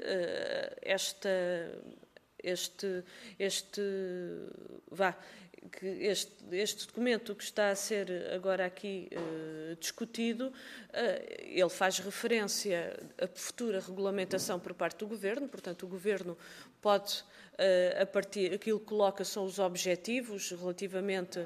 este documento que está a ser agora aqui discutido, ele faz referência à futura regulamentação por parte do Governo, portanto o Governo pode, a partir daquilo que coloca são os objetivos relativamente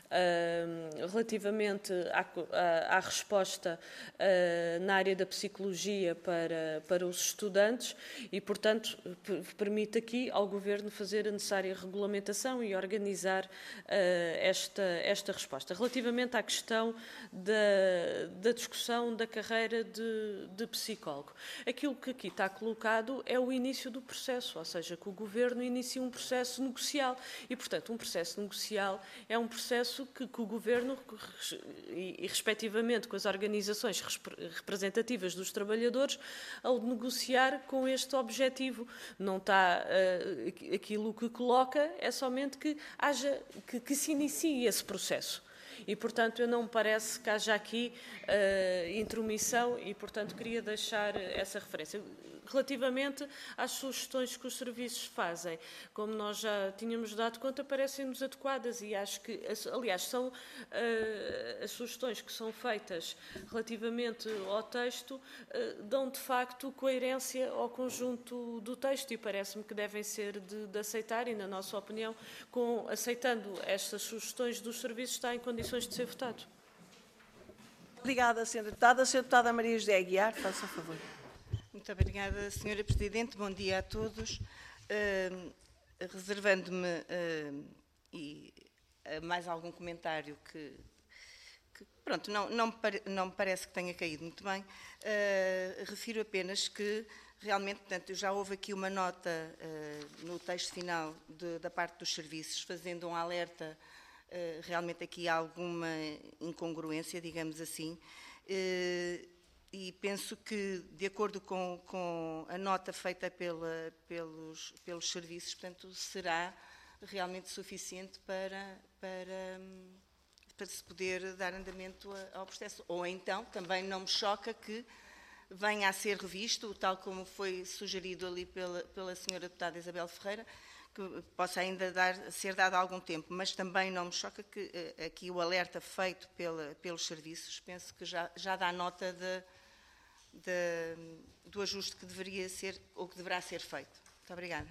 à resposta na área da psicologia para os estudantes e, portanto, permite aqui ao Governo fazer a necessária regulamentação e organizar esta resposta. Relativamente à questão da discussão da carreira de psicólogo, aquilo que aqui está colocado é o início do processo, ou seja, que o Governo inicia um processo negocial e, portanto, um processo negocial é um processo que o Governo, e respectivamente com as organizações representativas dos trabalhadores, ao negociar com este objetivo. Não está, aquilo que coloca é somente que se inicie esse processo. E, portanto, não me parece que haja aqui intromissão e, portanto, queria deixar essa referência. Relativamente às sugestões que os serviços fazem, como nós já tínhamos dado conta, parecem-nos adequadas e acho que, aliás, são as sugestões que são feitas relativamente ao texto, dão de facto coerência ao conjunto do texto e parece-me que devem ser de aceitar e, na nossa opinião, aceitando estas sugestões dos serviços, está em condições de ser votado. Obrigada, Sra. Deputada. Sra. Deputada Maria José Aguiar, faça favor. Muito obrigada, Sra. Presidente. Bom dia a todos. Reservando-me mais algum comentário que pronto, não me parece que tenha caído muito bem, refiro apenas que realmente, portanto, já houve aqui uma nota no texto final da parte dos serviços, fazendo um alerta, realmente aqui há alguma incongruência, digamos assim, e penso que, de acordo com a nota feita pelos serviços, portanto, será realmente suficiente para se poder dar andamento ao processo. Ou então, também não me choca que venha a ser revisto, tal como foi sugerido ali pela Sra. Deputada Isabel Ferreira, que possa ainda ser dado algum tempo, mas também não me choca que aqui o alerta feito pelos serviços, penso que já dá nota do ajuste que deveria ser ou que deverá ser feito. Muito obrigada.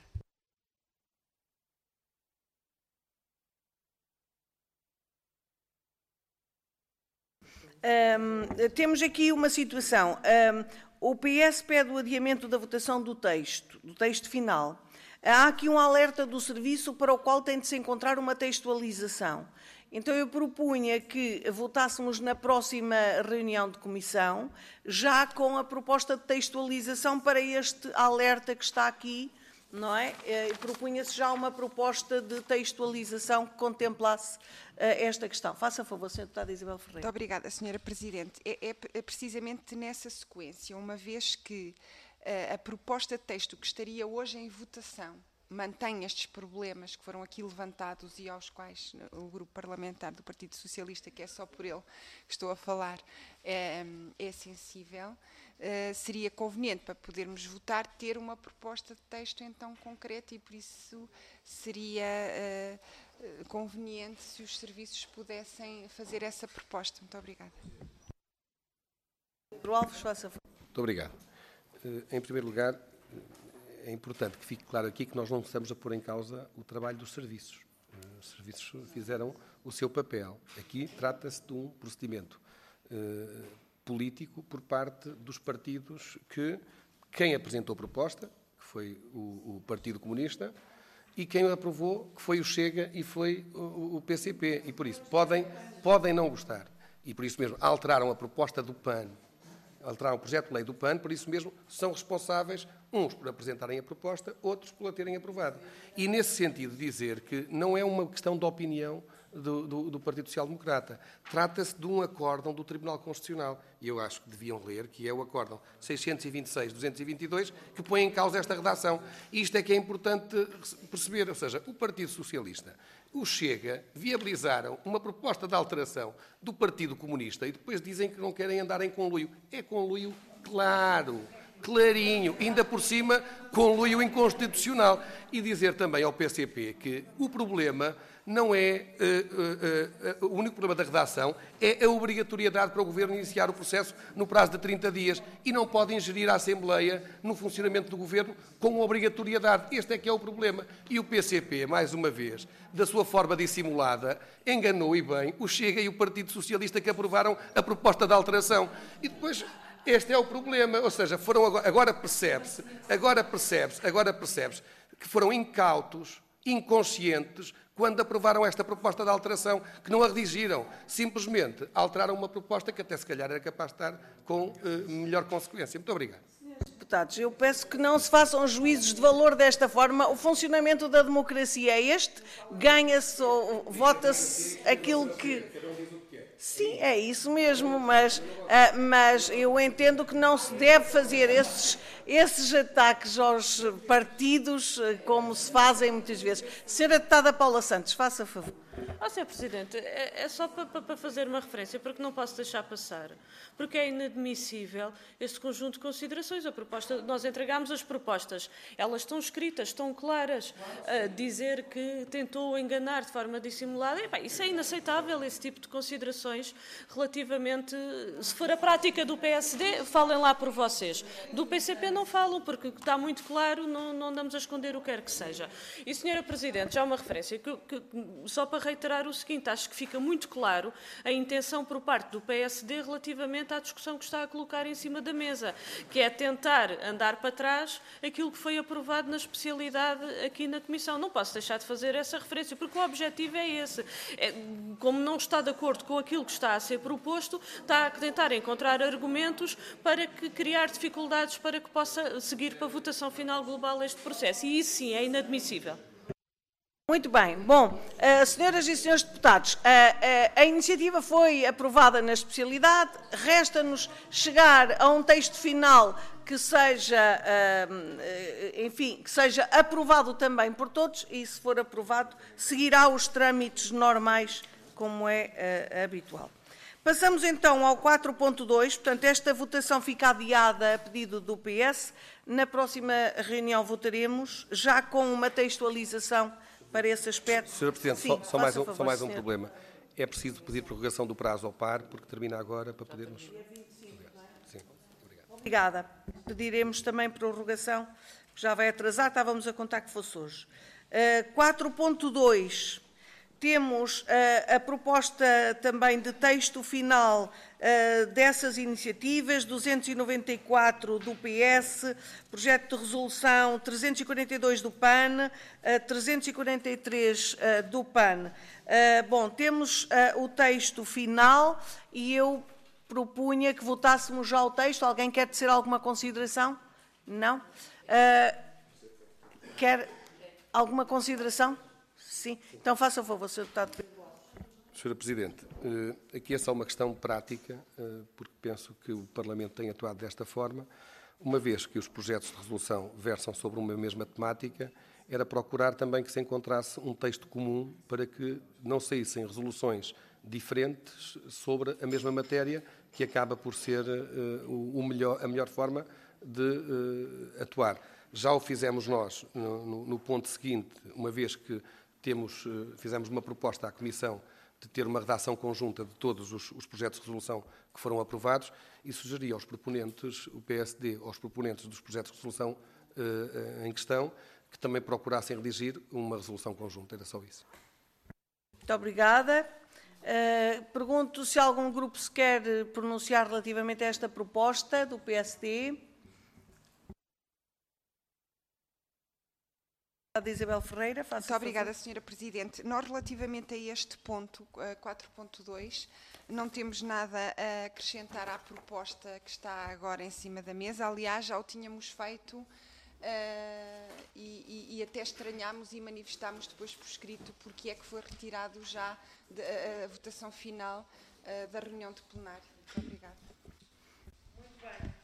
Temos aqui uma situação. O PS pede o adiamento da votação do texto final. Há aqui um alerta do serviço para o qual tem de se encontrar uma textualização. Então eu propunha que votássemos na próxima reunião de comissão, já com a proposta de textualização para este alerta que está aqui, não é? Propunha-se já uma proposta de textualização que contemplasse esta questão. Faça a favor, Sra. Deputada Isabel Ferreira. Muito obrigada, Sra. Presidente. É precisamente nessa sequência, uma vez que a proposta de texto que estaria hoje em votação mantém estes problemas que foram aqui levantados e aos quais o grupo parlamentar do Partido Socialista, que é só por ele que estou a falar, é sensível, seria conveniente para podermos votar ter uma proposta de texto então concreta e por isso seria conveniente se os serviços pudessem fazer essa proposta. Muito obrigada. Pedro Alves, faça a favor. Muito obrigado. Em primeiro lugar, é importante que fique claro aqui que nós não estamos a pôr em causa o trabalho dos serviços. Os serviços fizeram o seu papel. Aqui trata-se de um procedimento político por parte dos partidos que quem apresentou a proposta, que foi o Partido Comunista, e quem o aprovou, que foi o Chega e foi o PCP. E por isso podem não gostar. E por isso mesmo alteraram a proposta do PAN, alteraram o projeto de lei do PAN, por isso mesmo são responsáveis, uns por apresentarem a proposta, outros por a terem aprovado. E nesse sentido dizer que não é uma questão de opinião do Partido Social Democrata. Trata-se de um acórdão do Tribunal Constitucional. E eu acho que deviam ler, que é o acórdão 626-222, que põe em causa esta redação. E isto é que é importante perceber. Ou seja, o Partido Socialista, o Chega, viabilizaram uma proposta de alteração do Partido Comunista e depois dizem que não querem andar em conluio. É conluio claro, clarinho, ainda por cima conluio inconstitucional. E dizer também ao PCP que o problema não é o único problema da redação, é a obrigatoriedade para o Governo iniciar o processo no prazo de 30 dias e não pode ingerir a Assembleia no funcionamento do Governo com obrigatoriedade. Este é que é o problema. E o PCP, mais uma vez, da sua forma dissimulada, enganou e bem o Chega e o Partido Socialista que aprovaram a proposta de alteração. E depois, este é o problema. Ou seja, agora percebe-se que foram incautos, inconscientes, quando aprovaram esta proposta de alteração, que não a redigiram, simplesmente alteraram uma proposta que até se calhar era capaz de estar com melhor consequência. Muito obrigado. Senhores deputados, eu peço que não se façam juízos de valor desta forma. O funcionamento da democracia é este, ganha-se ou vota-se aquilo que... Sim, é isso mesmo, mas eu entendo que não se deve fazer esses ataques aos partidos como se fazem muitas vezes. Senhora Deputada Paula Santos, faça a favor. Sr. Presidente, é só para fazer uma referência, porque não posso deixar passar, porque é inadmissível este conjunto de considerações. Nós entregámos as propostas, elas estão escritas, estão claras. Dizer que tentou enganar de forma dissimulada, isso é inaceitável, esse tipo de considerações relativamente, se for a prática do PSD, falem lá por vocês. Do PCP não falam, porque está muito claro, não andamos a esconder o que quer que seja. E, Sra. Presidente, já uma referência, só para reiterar o seguinte, acho que fica muito claro a intenção por parte do PSD relativamente à discussão que está a colocar em cima da mesa, que é tentar andar para trás aquilo que foi aprovado na especialidade aqui na Comissão. Não posso deixar de fazer essa referência, porque o objetivo é esse. Como não está de acordo com aquilo que está a ser proposto, está a tentar encontrar argumentos para criar dificuldades para que possa seguir para a votação final global este processo. E isso sim é inadmissível. Muito bem. Bom, senhoras e senhores deputados, a iniciativa foi aprovada na especialidade, resta-nos chegar a um texto final que seja, que seja aprovado também por todos e, se for aprovado, seguirá os trâmites normais, como é habitual. Passamos então ao 4.2, portanto, esta votação fica adiada a pedido do PS. Na próxima reunião votaremos, já com uma textualização para esse aspecto. Sr. Presidente, sim, só mais um problema. É preciso pedir prorrogação do prazo ao par, porque termina agora, para podermos... Sim, obrigado. Obrigada. Pediremos também prorrogação, que já vai atrasar, estávamos a contar que fosse hoje. 4.2. Temos a proposta também de texto final dessas iniciativas, 294 do PS, projeto de resolução 342 do PAN, 343 do PAN. Bom, temos o texto final e eu propunha que votássemos já o texto. Alguém quer tecer alguma consideração? Não? Quer alguma consideração? Sim. Então, faça o favor, Sr. Deputado. Sra. Presidente, aqui é só uma questão prática, porque penso que o Parlamento tem atuado desta forma. Uma vez que os projetos de resolução versam sobre uma mesma temática, era procurar também que se encontrasse um texto comum para que não saíssem resoluções diferentes sobre a mesma matéria, que acaba por ser a melhor forma de atuar. Já o fizemos nós no ponto seguinte, uma vez que fizemos uma proposta à Comissão de ter uma redação conjunta de todos os projetos de resolução que foram aprovados e sugeria aos proponentes, o PSD, aos proponentes dos projetos de resolução em questão, que também procurassem redigir uma resolução conjunta. Era só isso. Muito obrigada. Pergunto se algum grupo se quer pronunciar relativamente a esta proposta do PSD. Isabel Ferreira, faça. Muito obrigada, Sra. Presidente. Nós, relativamente a este ponto, 4.2, não temos nada a acrescentar à proposta que está agora em cima da mesa. Aliás, já o tínhamos feito e até estranhámos e manifestámos depois por escrito porque é que foi retirado já a votação final da reunião de plenário. Muito obrigada. Muito bem.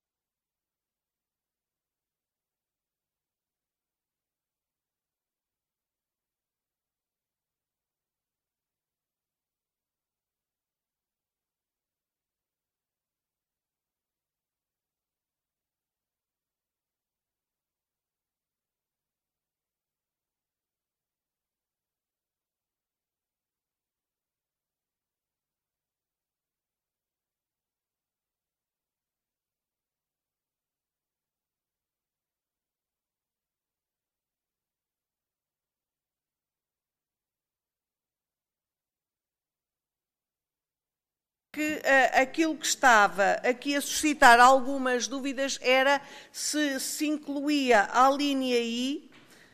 Que aquilo que estava aqui a suscitar algumas dúvidas era se incluía a linha I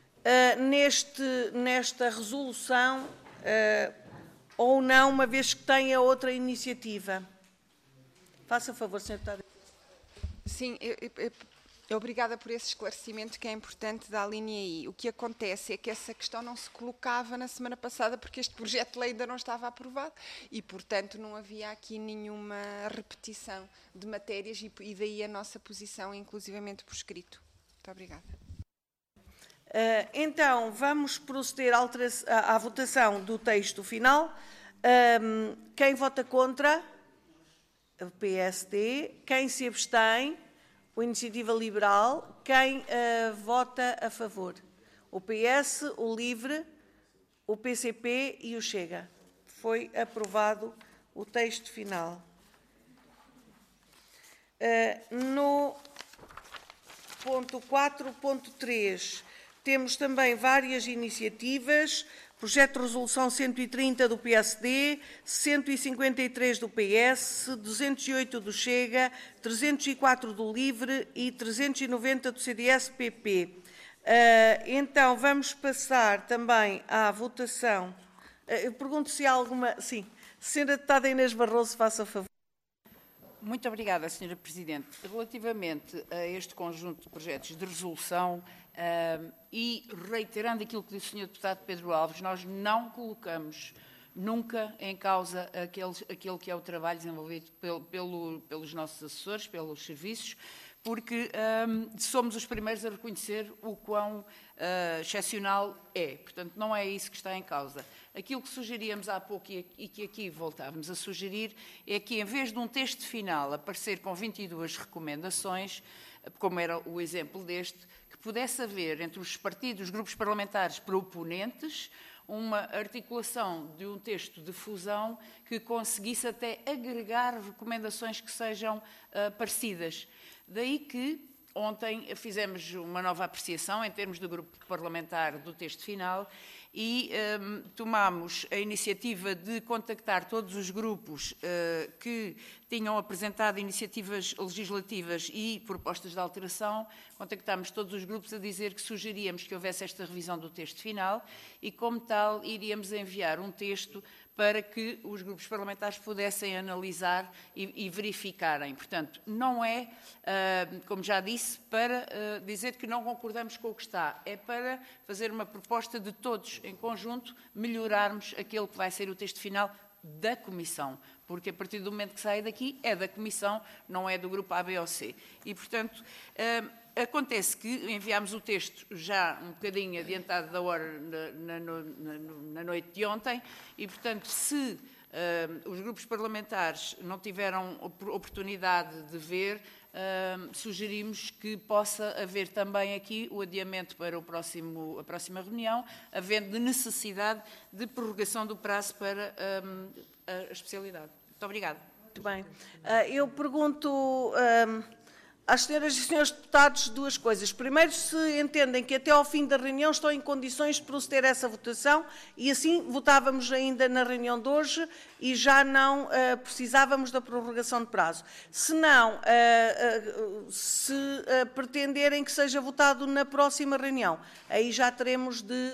nesta resolução ou não, uma vez que tem a outra iniciativa. Faça favor, Sr. Deputado. Sim, obrigada por esse esclarecimento que é importante da linha I. O que acontece é que essa questão não se colocava na semana passada porque este projeto de lei ainda não estava aprovado e, portanto, não havia aqui nenhuma repetição de matérias e daí a nossa posição, inclusivamente por escrito. Muito obrigada. Então, vamos proceder à votação do texto final. Quem vota contra? O PSD. Quem se abstém? O Iniciativa Liberal. Quem vota a favor? O PS, o LIVRE, o PCP e o Chega. Foi aprovado o texto final. No ponto 4.3, temos também várias iniciativas. Projeto de resolução 130 do PSD, 153 do PS, 208 do Chega, 304 do LIVRE e 390 do CDS-PP. Então, vamos passar também à votação. Eu pergunto se há alguma... Sim. Sra. Deputada Inês Barroso, faça favor. Muito obrigada, Sra. Presidente. Relativamente a este conjunto de projetos de resolução e reiterando aquilo que disse o Sr. Deputado Pedro Alves, nós não colocamos nunca em causa aquele que é o trabalho desenvolvido pelos nossos assessores, pelos serviços, porque somos os primeiros a reconhecer o quão excepcional é. Portanto, não é isso que está em causa. Aquilo que sugeríamos há pouco e que aqui voltávamos a sugerir é que, em vez de um texto final aparecer com 22 recomendações, como era o exemplo deste, que pudesse haver entre os partidos, os grupos parlamentares proponentes, uma articulação de um texto de fusão que conseguisse até agregar recomendações que sejam parecidas. Daí que, Ontem fizemos uma nova apreciação em termos do grupo parlamentar do texto final e tomámos a iniciativa de contactar todos os grupos que tinham apresentado iniciativas legislativas e propostas de alteração. Contactámos todos os grupos a dizer que sugeríamos que houvesse esta revisão do texto final e, como tal, iríamos enviar um texto para que os grupos parlamentares pudessem analisar e verificarem. Portanto, não é, como já disse, para dizer que não concordamos com o que está, é para fazer uma proposta de todos, em conjunto, melhorarmos aquele que vai ser o texto final da Comissão, porque a partir do momento que sai daqui é da Comissão, não é do grupo A, B ou C. E, portanto, acontece que enviámos o texto já um bocadinho adiantado da hora na noite de ontem e, portanto, se os grupos parlamentares não tiveram oportunidade de ver, sugerimos que possa haver também aqui o adiamento para a próxima reunião, havendo necessidade de prorrogação do prazo para a especialidade. Muito obrigada. Muito bem. Eu pergunto às senhoras e senhores deputados duas coisas. Primeiro, se entendem que até ao fim da reunião estão em condições de proceder a essa votação e assim votávamos ainda na reunião de hoje e já não precisávamos da prorrogação de prazo. Se não, se pretenderem que seja votado na próxima reunião, aí já teremos de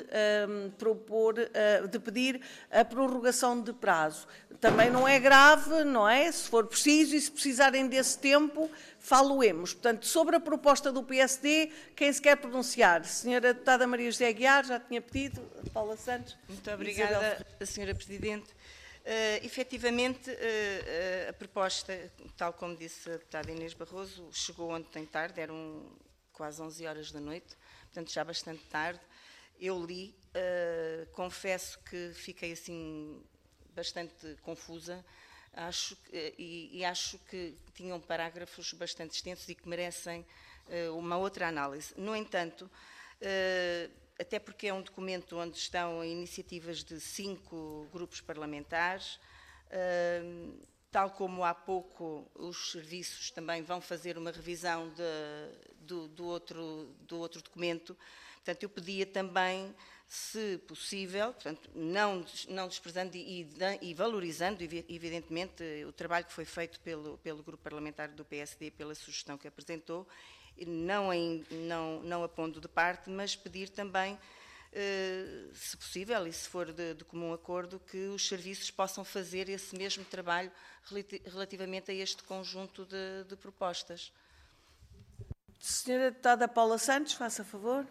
de pedir a prorrogação de prazo. Também não é grave, não é? Se for preciso e se precisarem desse tempo, falo-emos. Portanto, sobre a proposta do PSD, quem se quer pronunciar? Senhora deputada Maria José Aguiar, já tinha pedido. Paula Santos. Muito obrigada, Senhora Presidente. Efetivamente, a proposta, tal como disse a deputada Inês Barroso, chegou ontem tarde, eram quase 11 horas da noite, portanto já bastante tarde. Eu li, confesso que fiquei assim bastante confusa. Acho que tinham parágrafos bastante extensos e que merecem uma outra análise. No entanto, até porque é um documento onde estão iniciativas de 5 grupos parlamentares, tal como há pouco os serviços também vão fazer uma revisão do outro documento, portanto, eu pedia também, se possível, portanto, não desprezando e valorizando, evidentemente, o trabalho que foi feito pelo grupo parlamentar do PSD, pela sugestão que apresentou, não a pondo de parte, mas pedir também, se possível e se for de comum acordo, que os serviços possam fazer esse mesmo trabalho relativamente a este conjunto de propostas. Senhora deputada Paula Santos, faça favor.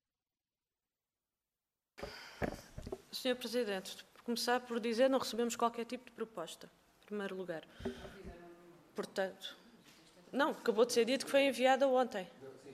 Senhor Presidente, por começar por dizer, não recebemos qualquer tipo de proposta, em primeiro lugar. Portanto, não, acabou de ser dito que foi enviada ontem.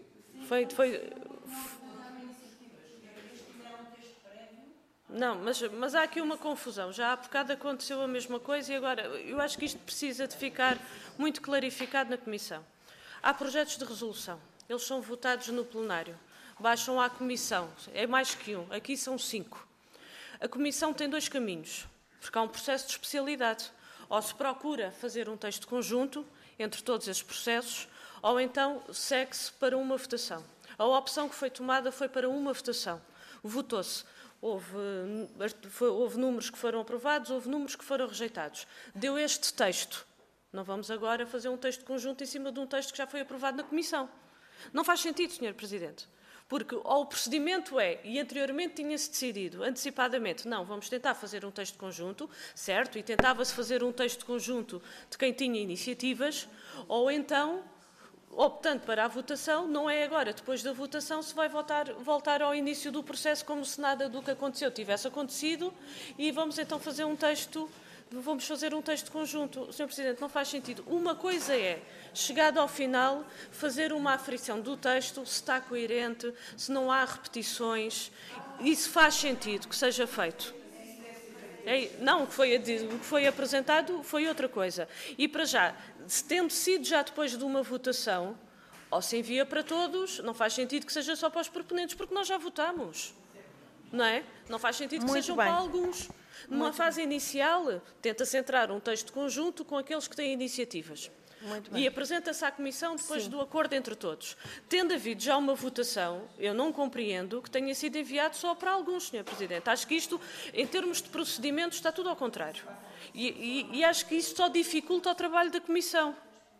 Não, mas há aqui uma confusão. Já há bocado aconteceu a mesma coisa e agora eu acho que isto precisa de ficar muito clarificado na Comissão. Há projetos de resolução, eles são votados no plenário, baixam à Comissão, é mais que um, aqui são 5. A Comissão tem 2 caminhos, porque há um processo de especialidade. Ou se procura fazer um texto conjunto entre todos esses processos, ou então segue-se para uma votação. A opção que foi tomada foi para uma votação. Votou-se. Houve números que foram aprovados, houve números que foram rejeitados. Deu este texto. Não vamos agora fazer um texto conjunto em cima de um texto que já foi aprovado na Comissão. Não faz sentido, Sr. Presidente. Porque ou o procedimento é, e anteriormente tinha-se decidido, antecipadamente, não, vamos tentar fazer um texto conjunto, certo, e tentava-se fazer um texto conjunto de quem tinha iniciativas, ou então, optando para a votação, não é agora, depois da votação, se vai voltar ao início do processo como se nada do que aconteceu tivesse acontecido, e vamos então fazer um texto conjunto. Sr. Presidente, não faz sentido. Uma coisa é, chegado ao final, fazer uma aferição do texto, se está coerente, se não há repetições, e se faz sentido que seja feito. Não, o que foi apresentado foi outra coisa. E para já, tendo sido já depois de uma votação, ou se envia para todos, não faz sentido que seja só para os proponentes, porque nós já votamos. Não é? Não faz sentido que sejam para alguns. Numa fase inicial, tenta-se entrar um texto conjunto com aqueles que têm iniciativas. E apresenta-se à Comissão depois do acordo entre todos. Tendo havido já uma votação, eu não compreendo que tenha sido enviado só para alguns, Sr. Presidente. Acho que isto, em termos de procedimento, está tudo ao contrário. E acho que isso só dificulta o trabalho da Comissão.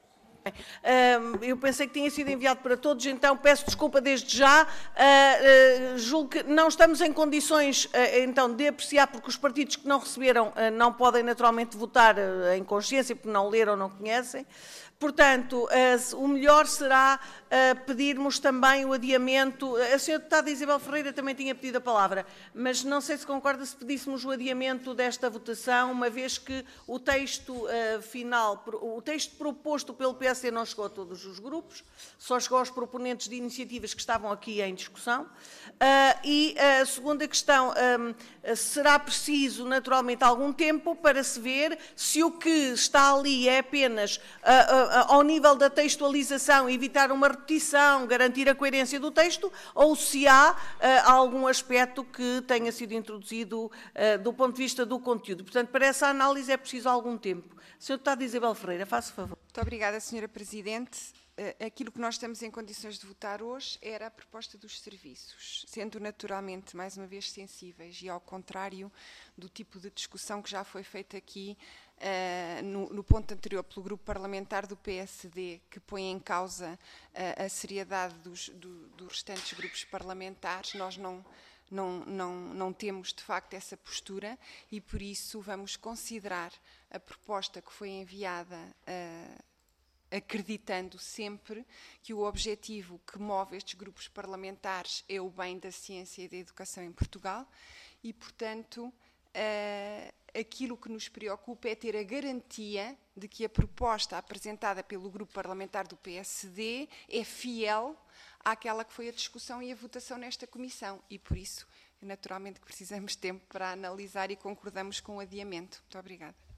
Eu pensei que tinha sido enviado para todos, então peço desculpa desde já. Julgo que não estamos em condições, então, de apreciar, porque os partidos que não receberam não podem naturalmente votar em consciência, porque não leram ou não conhecem. Portanto, o melhor será pedirmos também o adiamento. A senhora deputada Isabel Ferreira também tinha pedido a palavra, mas não sei se concorda se pedíssemos o adiamento desta votação, uma vez que o texto final, o texto proposto pelo PSD não chegou a todos os grupos, só chegou aos proponentes de iniciativas que estavam aqui em discussão. E a segunda questão, será preciso naturalmente algum tempo para se ver se o que está ali é apenas ao nível da textualização, evitar uma repetição, garantir a coerência do texto, ou se há algum aspecto que tenha sido introduzido do ponto de vista do conteúdo. Portanto, para essa análise é preciso algum tempo. Sra. Deputada Isabel Ferreira, faça favor. Muito obrigada, Sra. Presidente. Aquilo que nós estamos em condições de votar hoje era a proposta dos serviços, sendo naturalmente, mais uma vez, sensíveis e ao contrário do tipo de discussão que já foi feita aqui no ponto anterior pelo grupo parlamentar do PSD, que põe em causa a seriedade dos restantes grupos parlamentares. Nós não temos, de facto, essa postura e, por isso, vamos considerar a proposta que foi enviada acreditando sempre que o objetivo que move estes grupos parlamentares é o bem da ciência e da educação em Portugal e, portanto, aquilo que nos preocupa é ter a garantia de que a proposta apresentada pelo grupo parlamentar do PSD é fiel àquela que foi a discussão e a votação nesta comissão e, por isso, naturalmente que precisamos de tempo para analisar e concordamos com o adiamento. Muito obrigada.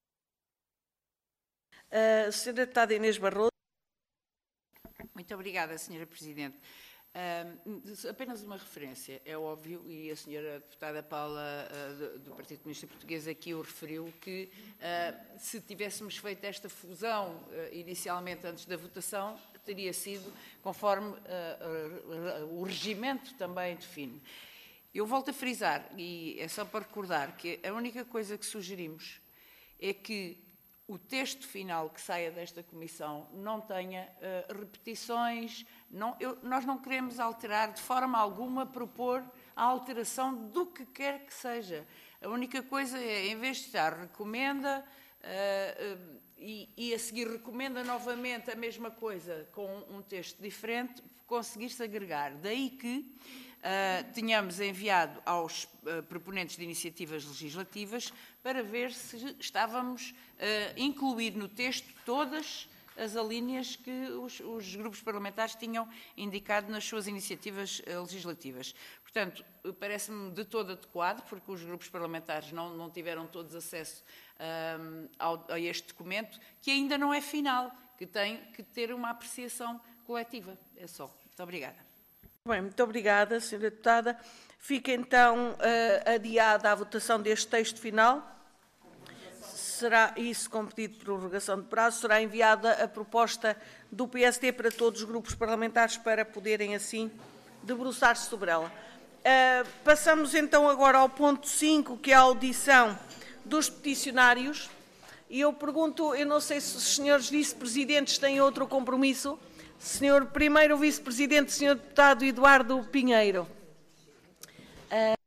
Sra. Deputada Inês Barroso. Muito obrigada, Sra. Presidente. Apenas uma referência. É óbvio, e a Sra. Deputada Paula, do Partido Comunista Português, aqui o referiu, que se tivéssemos feito esta fusão inicialmente antes da votação, teria sido conforme o regimento também define. Eu volto a frisar, e é só para recordar, que a única coisa que sugerimos é que o texto final que saia desta comissão não tenha repetições, nós não queremos alterar de forma alguma, propor a alteração do que quer que seja. A única coisa é, em vez de estar recomenda e a seguir recomenda novamente a mesma coisa com um texto diferente, conseguir-se agregar. Daí que tínhamos enviado aos proponentes de iniciativas legislativas para ver se estávamos a incluir no texto todas as alíneas que os grupos parlamentares tinham indicado nas suas iniciativas legislativas. Portanto, parece-me de todo adequado, porque os grupos parlamentares não tiveram todos acesso a este documento, que ainda não é final, que tem que ter uma apreciação coletiva. É só. Muito obrigada. Bem, muito obrigada, Sra. Deputada. Fica então adiada a votação deste texto final. Será isso, com pedido de prorrogação de prazo, será enviada a proposta do PSD para todos os grupos parlamentares para poderem assim debruçar-se sobre ela. Passamos então agora ao ponto 5, que é a audição dos peticionários. E eu pergunto, eu não sei se os senhores vice-presidentes têm outro compromisso. Senhor primeiro vice-presidente, senhor deputado Eduardo Pinheiro.